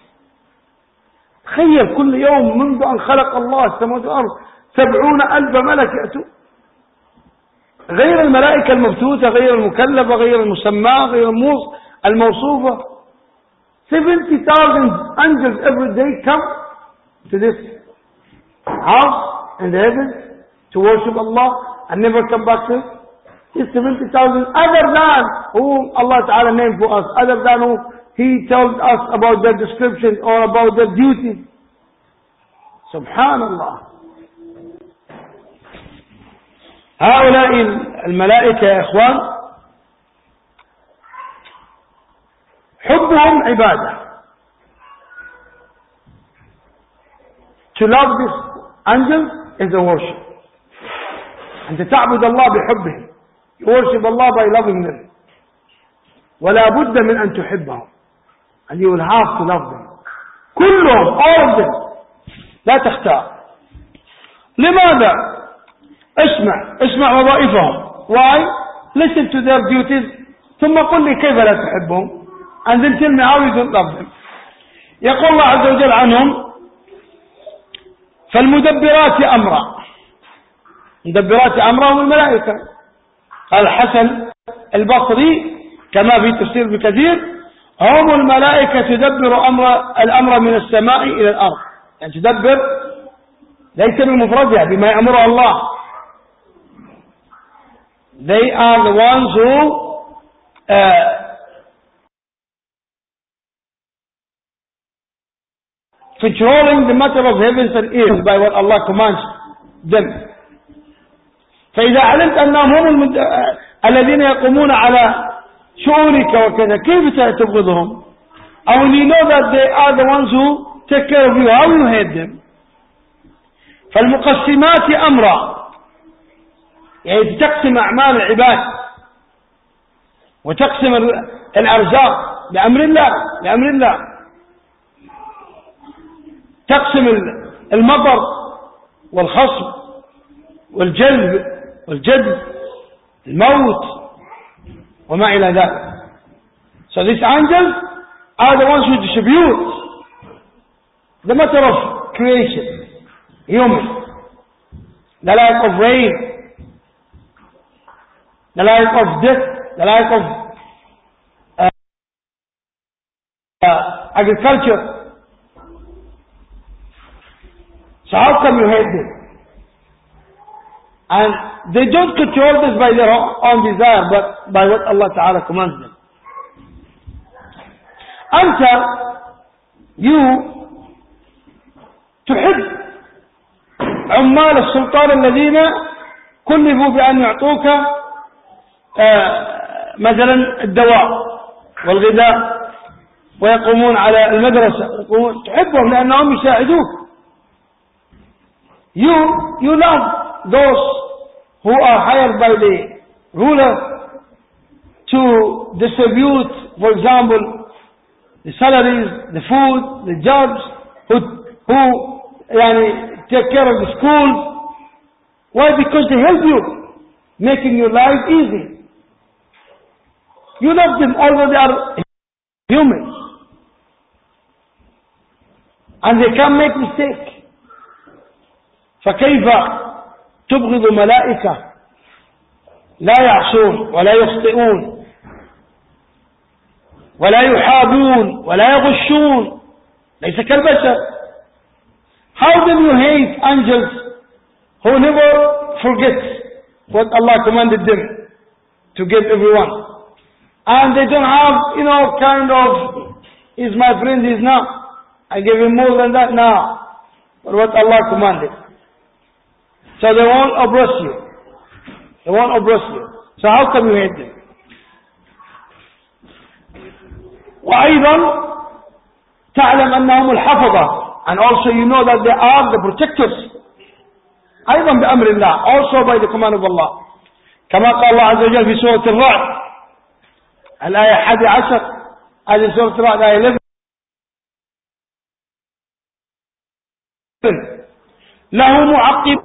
B: تخيل كل يوم منذ أن خلق الله السماوات والأرض سبعون ألف ملك يأتون, غير الملائكة المبثوثة, غير المكلفة, غير المسماة, غير الموصوفة. seventy thousand angels every day come to this house in the heavens to worship Allah and never come back to it. These seventy thousand other than whom Allah Ta'ala named for us, other than who He told us about their descriptions or about their duties. Subhanallah. هؤلاء الملائكة يا إخوان حبهم عبادة. To love this angel is a worship. أنت تعبد الله بحبهم. You worship Allah by loving them. ولا بد من أن تحبهم. And you will have to love them. كلهم, all of them. لا تختار. لماذا؟ اسمع اسمع وظائفهم. Why? Listen to their duties. ثم قل لي كيف لا تحبهم. And then tell me how you don't love them. يقول الله عز وجل عنهم فالمدبرات أمرا. مدبرات أمرا هم الملائكة. قال الحسن البصري كما في تفسير بكثير هم الملائكة تدبر أمر الأمر من السماء إلى الأرض. يعني تدبر ليس بمفردها بما يأمرها الله. They are the ones who uh, controlling the matter of heavens and earth by what Allah commands them. فإذا علمت أنهم هم المد... الذين يقومون على شؤونك وكذا كيف تبغضهم؟ أو when you know that they are the ones who take care of you, how you hate them? فالمقسمات أمرا يعني تقسم أعمال العباد وتقسم الأرزاق بأمر الله بأمر الله تقسم المطر والخصب والجلب والجذب الموت وما إلى ذلك. So these angels are the ones who distribute the matter of creation, human, the life of rain, the life of death, the life of uh, uh, agriculture. So how come you hate them? And they don't control this by their own desire, but by what Allah Ta'ala commands them. أنت you تحب عمال السلطان الذين كلفوا بأن يعطوك آه مثلا الدواء والغذاء ويقومون على المدرسة يقومون تحبهم لأنهم يساعدوك. You, you love those who are hired by the ruler to distribute, for example, the salaries, the food, the jobs, who, who yani, take care of the schools. Why? Because they help you, making your life easy. You love them although they are human. And they can make mistakes. فكيف تبغض ملائكة لا يعصون ولا يخطئون ولا يحابون ولا يغشون ليس كالبشر. How do you hate angels who never forget what Allah commanded them to give everyone, and they don't have, you know, kind of, he's my friend, he's not, I give him more than that now, but what Allah commanded. So they won't oppress you. They won't oppress you. So how come you hate them? وأيضا تعلم أنهم الحفظة, and also you know that they are the protectors. أيضا بأمر الله, also by the command of Allah. كما قال الله عز وجل في سورة الرعد الآية حادي عشر, هذه سورة الرعد آية إحدى عشر. له معقب.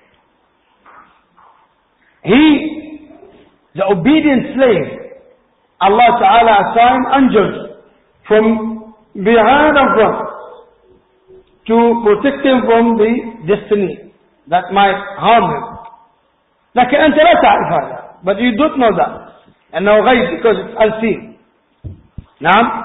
B: He, the obedient slave, Allah Ta'ala assigned angels from behind and front to protect him from the destiny that might harm him. لكن أنت لا تعرف هذا, but you don't know that. أنه غيب because it's unseen. نعم.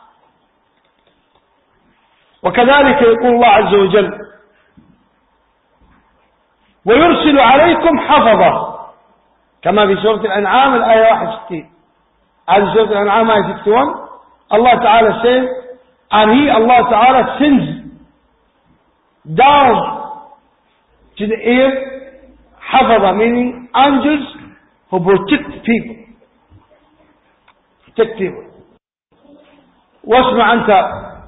B: وكذلك يقول الله عز وجل ويرسل عليكم حفظة. كما في سورة الأنعام الآية واحد وستين. هذه سورة الأنعام آية واحد وستين. Allah Ta'ala says, and He, Allah Ta'ala, sends down to the earth حفظة, meaning angels who protect people. Protect people. واسمع أنت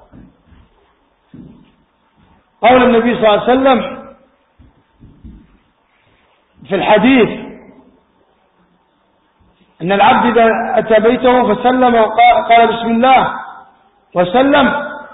B: قول النبي صلى الله عليه وسلم في الحديث أن العبد إذا أتى بيته فسلم وقال بسم الله وسلم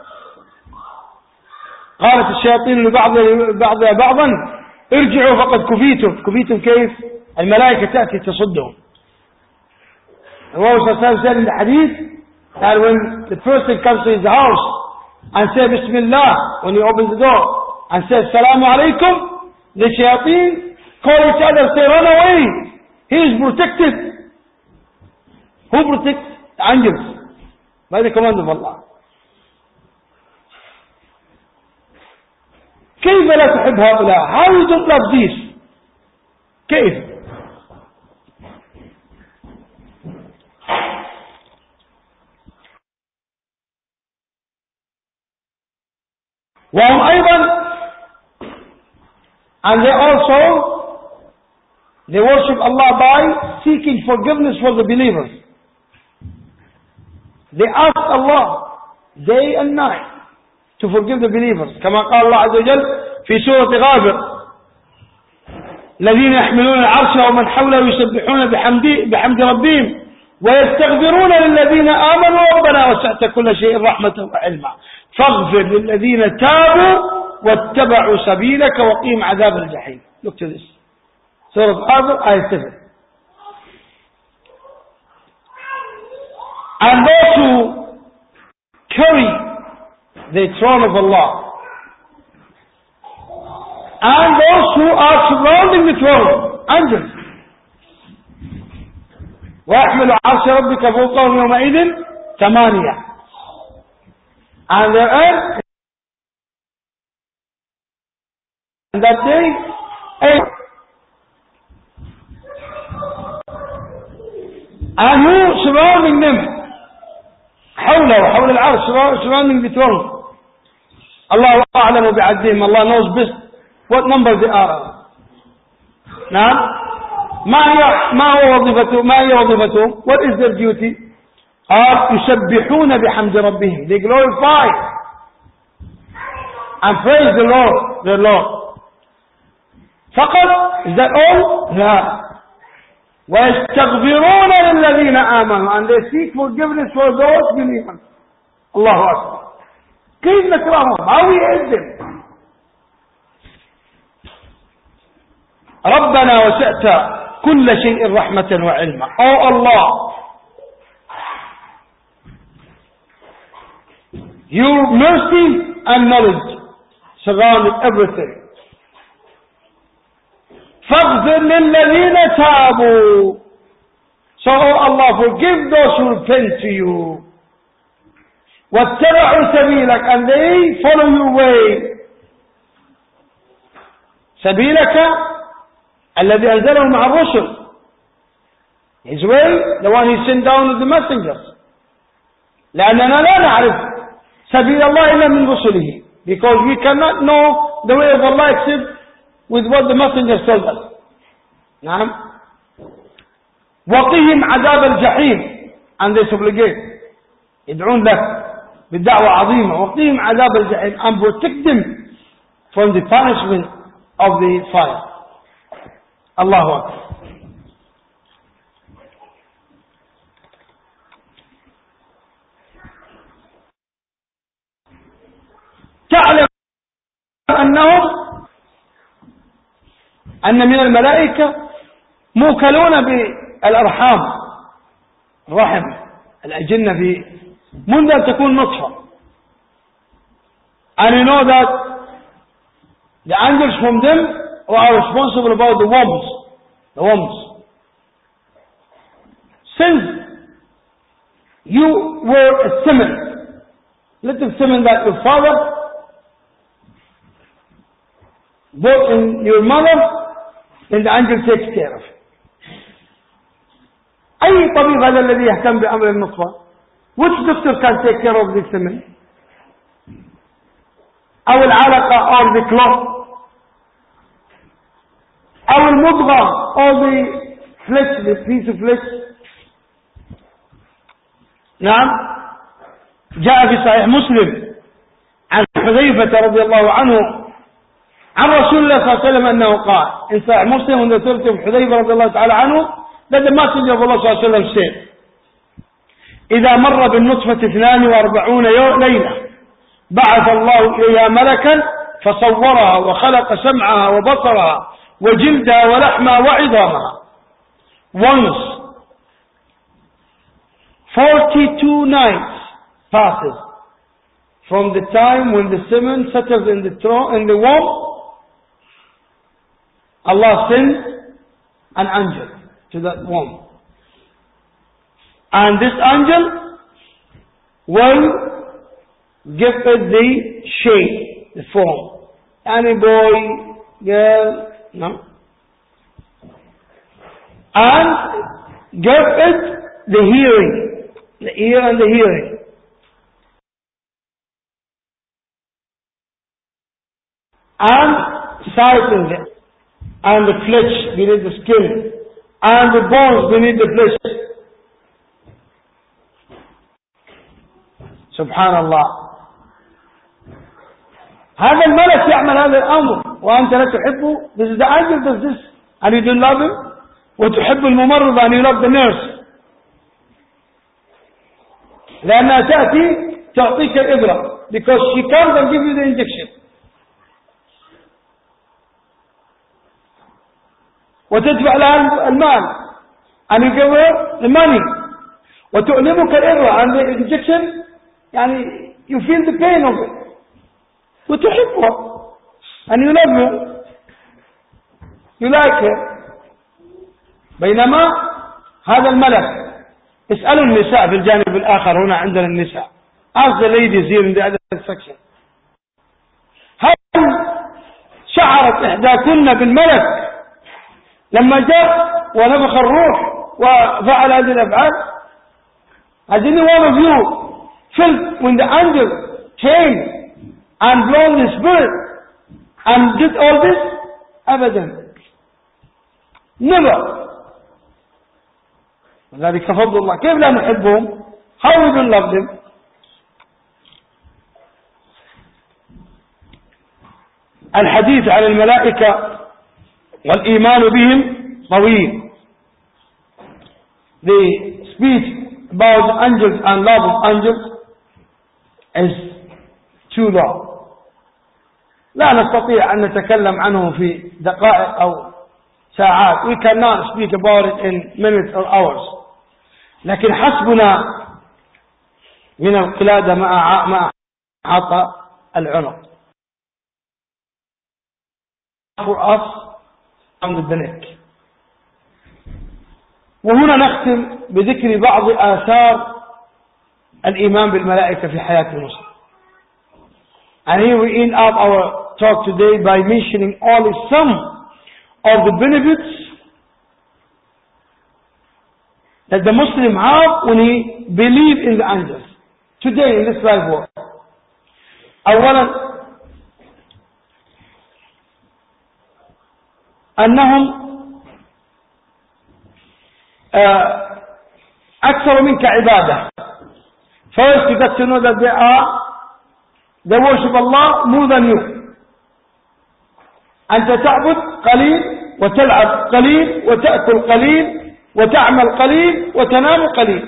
B: قالت الشياطين لبعض بعضها بعضا ارجعوا فقد كفيتم. كفيتم كيف؟ الملائكة تأتي تصدهم. النبي صلى الله عليه وسلم in the hadith that when the person comes to his house and says Bismillah when he opens the door and says Assalamu alaikum, the shayateen call each other, say run away, he is protected. Who protects? The angels by the command of Allah. كيف لا تحب هؤلاء? How you don't love these? كيف؟ وهم أيضا and they also they worship Allah by seeking forgiveness for the believers. They ask Allah day and night to forgive the believers. كما قال الله عز وجل في سورة غافر الذين يحملون العرش ومن حوله يسبحون بحمد بحمد ربهم ويستغفرون للذين آمنوا ربنا وسعت كل شيء رحمة وعلما فاغفر للذين تابوا واتبعوا سبيلك وقيم عذاب الجحيم. Look to this. سورة غافر آية seven. And those who carry the throne of Allah and those who are surrounding the throne, angels. وَيَحْمِلُ عَرْشَ رَبِّكَ فَوْقَهُمْ يَوْمَئِذٍ ثَمَانِيَةٌ. And there are and that day eight. And who surrounding them? حوله وحول العرش, surrounding the throne. Allah أعلم بعدهم. Allah knows best what number they are. نعم. ما هي ما هو وظيفته ما هي وظيفتهم? What is their duty? are يسبحون بحمد ربهم. They glorify and praise the Lord, their Lord. فقط, is that all? لا. ويستغفرون للذين آمنوا, and they seek forgiveness for those believers. الله أكبر. كيف نكرههم? How we hate them? ربنا وسعت كل شيء رحمة وعلما. Oh Allah, your mercy and knowledge surrounded everything. فاغفر للذين تابوا. So oh Allah, forgive those who repent to you. واتبعوا سبيلك, and they follow your way. سبيلك الذي أنزله مع الرسل. His way, the one he sent down with the messengers. لأننا لا نعرف سبيل الله إلا من رسله, because we cannot know the way of Allah except with what the messengers told us. نعم. وقهم عذاب الجحيم, and they supplicate, يدعون له بالدعوة عظيمة. وقهم عذاب الجحيم, and protect them from the punishment of the fire. Allahu Akbar. تعلم أنهم أن من الملائكة موكلون بالأرحام, الرحم, الأجنة في منذ أن تكون نطفة. And you know that the angels from them are responsible about the wombs, the wombs. Since you were a semen, little semen that your father brought in your mother, then the angel takes care of it. أي طبيب هذا الذي يهتم بأمر النطفة؟ which doctor can take care of the semen أو العلقة or the clot أو المضغة or the flesh, the piece of flesh. نعم، جاء في صحيح مسلم عن حذيفة رضي الله عنه عن رسول الله صلى الله عليه وسلم أنه قال إن صحيح مسلم وإن تركم حذيفة رضي الله تعالى عنه لذا ما تجيب الله صلى الله عليه وسلم سير إذا مر بالنطفة اثنان واربعون ليلة بعث الله إليها ملكا فصورها وخلق سمعها وبصرها وجلدها ولحمها وعظامها. Once forty-two nights passes from the time when the semen settles in the throne, in the womb. Allah sends an angel to that womb, and this angel will give it the shape, the form. Any boy, girl, no, and give it the hearing, the ear and the hearing. And sighting them, and the flesh beneath the skin, and the bones beneath the flesh. Subhanallah. هذا الملك يعمل هذا الأمر وأنت لا تحبه. This is the angel does this and you don't love him. وتحب الممرضة and you love the nurse. لأنها تأتي تعطيك الإبرة because she comes and gives you the injection. وتدفع لها المال and you give her the money. وتؤلمك الإبرة and the injection يعني you feel the pain of it. وتحبها and you love her, you like her. بينما هذا الملك اسألوا النساء في الجانب الآخر. هنا عندنا النساء. Ask the ladies here in the other section. هل شعرت إحداكن بالملك لما جاء ونفخ الروح وفعل هذه الأفعال؟ Has any one of you felt when the angel came and blown the spirit and did all this? أبدا. Never. ذلك فضل الله. كيف لا نحبهم؟ How we don't love them? الحديث عن الملائكة والإيمان بهم طويل. The speech about angels and love of angels is too long. لا نستطيع أن نتكلم عنه في دقائق أو ساعات. We cannot speak about it in minutes or hours. لكن حسبنا من القلادة مع عطى العنق. For us under the neck. وهنا نختم بذكر بعض آثار الإيمان بالملائكة في حياة المسلم. And here we end up our talk today by mentioning only some of the benefits that the Muslim have when he believes in the angels today in this life world. أولا أنهم أكثر منك عبادة. First you got to know that they are they worship Allah more than you. أنت تعبد قليل وتلعب قليل وتأكل قليل وتعمل قليل وتنام قليل.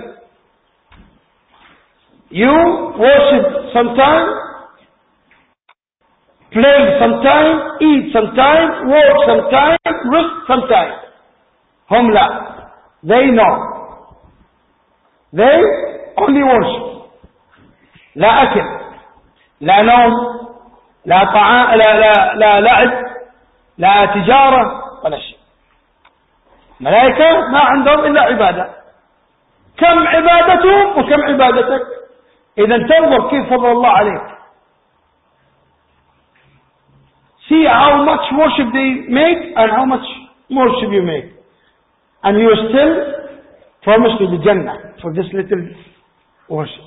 B: You worship sometime, play sometime, eat sometime, work sometime, rest sometime. هم لا. They know. They only worship. لا أكل، لا نوم، لا طعام، لا لا لا لعب، لا تجارة ولا شيء. ملائكة ما عندهم إلا عبادة. كم عبادتهم وكم عبادتك؟ إذا تنظر كيف فضل الله عليك. See how much worship they make and how much worship you make. And you are still promised you the Jannah for this little worship.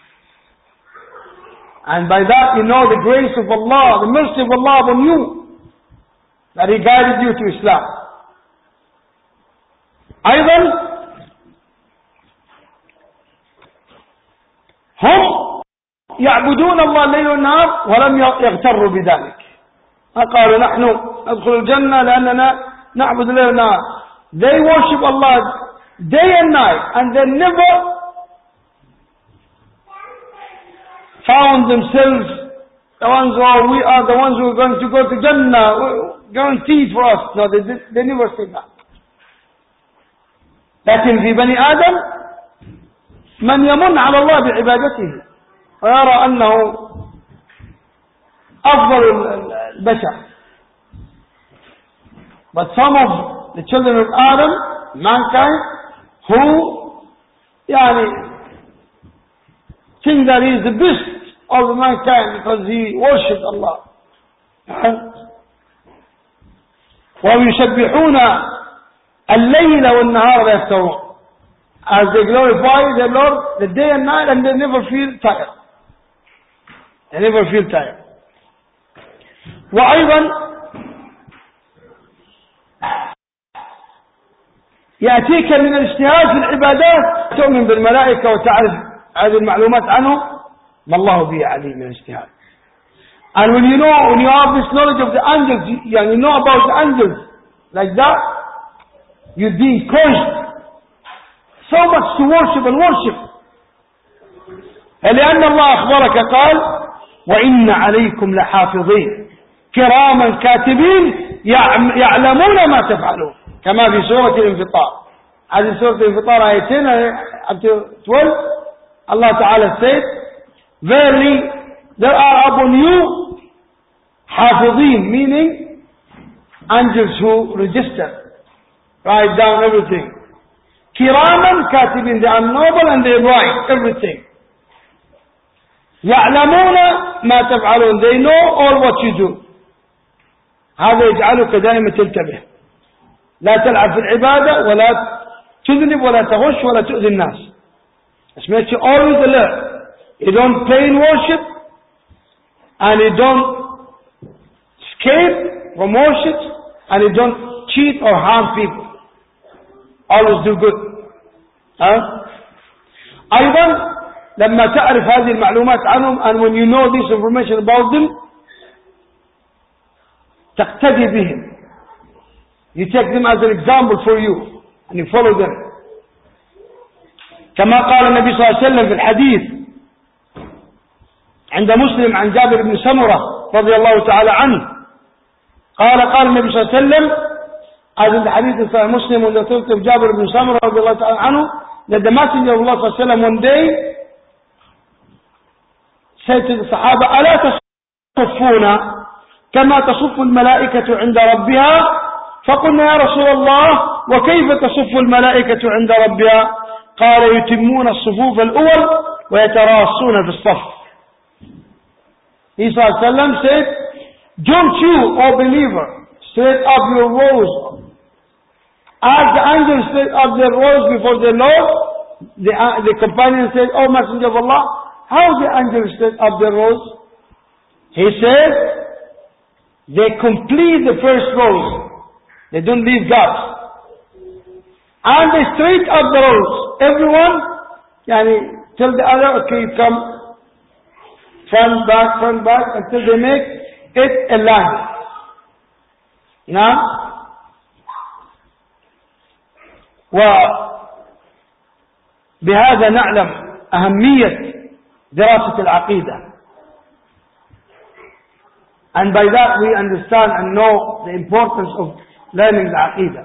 B: And by that you know the grace of Allah, the mercy of Allah upon you, that He guided you to Islam. أيضا هم يعبدون الله الليل والنهار ولم يغتروا بذلك. قالوا نحن ندخل الجنة لأننا نعبد الليل والنهار. They worship Allah day and night, and they never found themselves the ones who are, we are the ones who are going to go to Jannah, guaranteed for us. No, they, they never said that. لكن في بني آدم من يمن على الله بعبادته ويرى أنه أفضل البشر. But some of the children of Adam, mankind, who يعني think that he is the best of the mankind because he worshipped Allah. ويسبحون الليل والنهار لا يفترون. As they glorify their Lord the day and night, and they never feel tired. They never feel tired. وأيضا يأتيك من الاجتهاد في العبادات تؤمن بالملائكة وتعرف هذه المعلومات عنهم ما الله به عليم من الاجتهاد. And when you know, when you have this knowledge of the angels, you, and you know about the angels like that, you'd be encouraged so much to worship and worship. لأن الله أخبرك قال وإن عليكم لحافظين كراما كاتبين يعلمون ما تفعلون كما في سورة الانفطار. هذه سورة الانفطار آيتين up to twelve. Allah Ta'ala said, verily there are upon you حافظين, meaning angels who register, write down everything. كراما كاتبين, they are noble and they write everything. يعلمون ما تفعلون, they know all what you do. هذا يجعلك دائما تنتبه, لا تلعب في العبادة ولا تذنب ولا تغش ولا تؤذي الناس. It makes you always alert. You don't play in worship, and you don't escape from worship, and you don't cheat or harm people. Always do good. ها؟ أيضا لما تعرف هذه المعلومات عنهم, and when you know this information about them, تقتدي بهم. You take them as an example for you, and you follow them. كما قال النبي صلى الله عليه وسلم في الحديث عند مسلم عن جابر بن سمرة رضي الله تعالى عنه, قال قال النبي صلى الله عليه وسلم, هذا الحديث صحيح مسلم وذا تكتب جابر بن سمرة رضي الله تعالى عنه, that the messenger of Allah صلى الله عليه وسلم one day said to the Sahaba, ألا تصفون كما تصف الملائكة عند ربها؟ فقلنا يا رسول الله وكيف تصف الملائكة عند ربها؟ قال يتمون الصفوف الأول ويتراصون في الصف. He صلى الله عليه وسلم said, don't you, O believer, set up your rows as the angels set up their rows before their Lord. The, uh, the companion said, O Messenger of Allah, how the angels set up their rows? He said, they complete the first rows. They don't leave gaps. And they straight up the rows. Everyone, yani, tell the other, okay, you come front, back, front, back, until they make it a line. Now, وبهذا نعلم أهمية دراسة العقيدة. And by that we understand and know the importance of learning the عقيدة.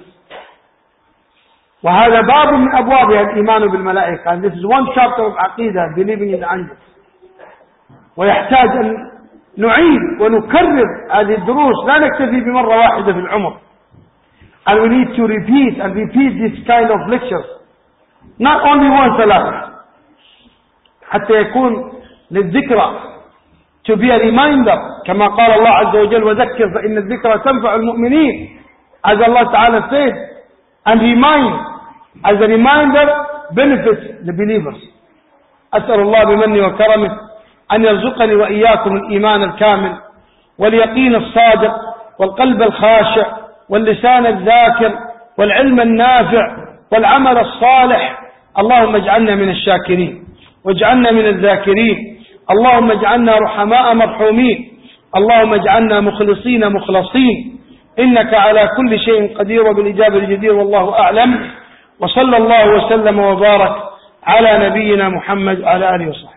B: وهذا باب من أبوابها الإيمان بالملائكة. And this is one chapter of عقيدة, believing in the angels. ويحتاج أن نعيد ونكرر هذه الدروس, لا نكتفي بمرة واحدة في العمر. And we need to repeat and repeat this kind of lectures, not only once a life, حتى يكون للذكرى, to be a reminder, كما قال الله عز وجل وذكر فإن الذكرى تنفع المؤمنين, as Allah Ta'ala said, and remind, as a reminder benefit the believers. أسأل الله بمنه وكرمه أن يرزقني وإياكم الإيمان الكامل واليقين الصادق والقلب الخاشع واللسان الذاكر والعلم النافع والعمل الصالح. اللهم اجعلنا من الشاكرين واجعلنا من الذاكرين. اللهم اجعلنا رحماء مرحومين. اللهم اجعلنا مخلصين مخلصين. إنك على كل شيء قدير وبالإجابة الجدير والله أعلم. وصلى الله وسلم وبارك على نبينا محمد وعلى آله وصحبه.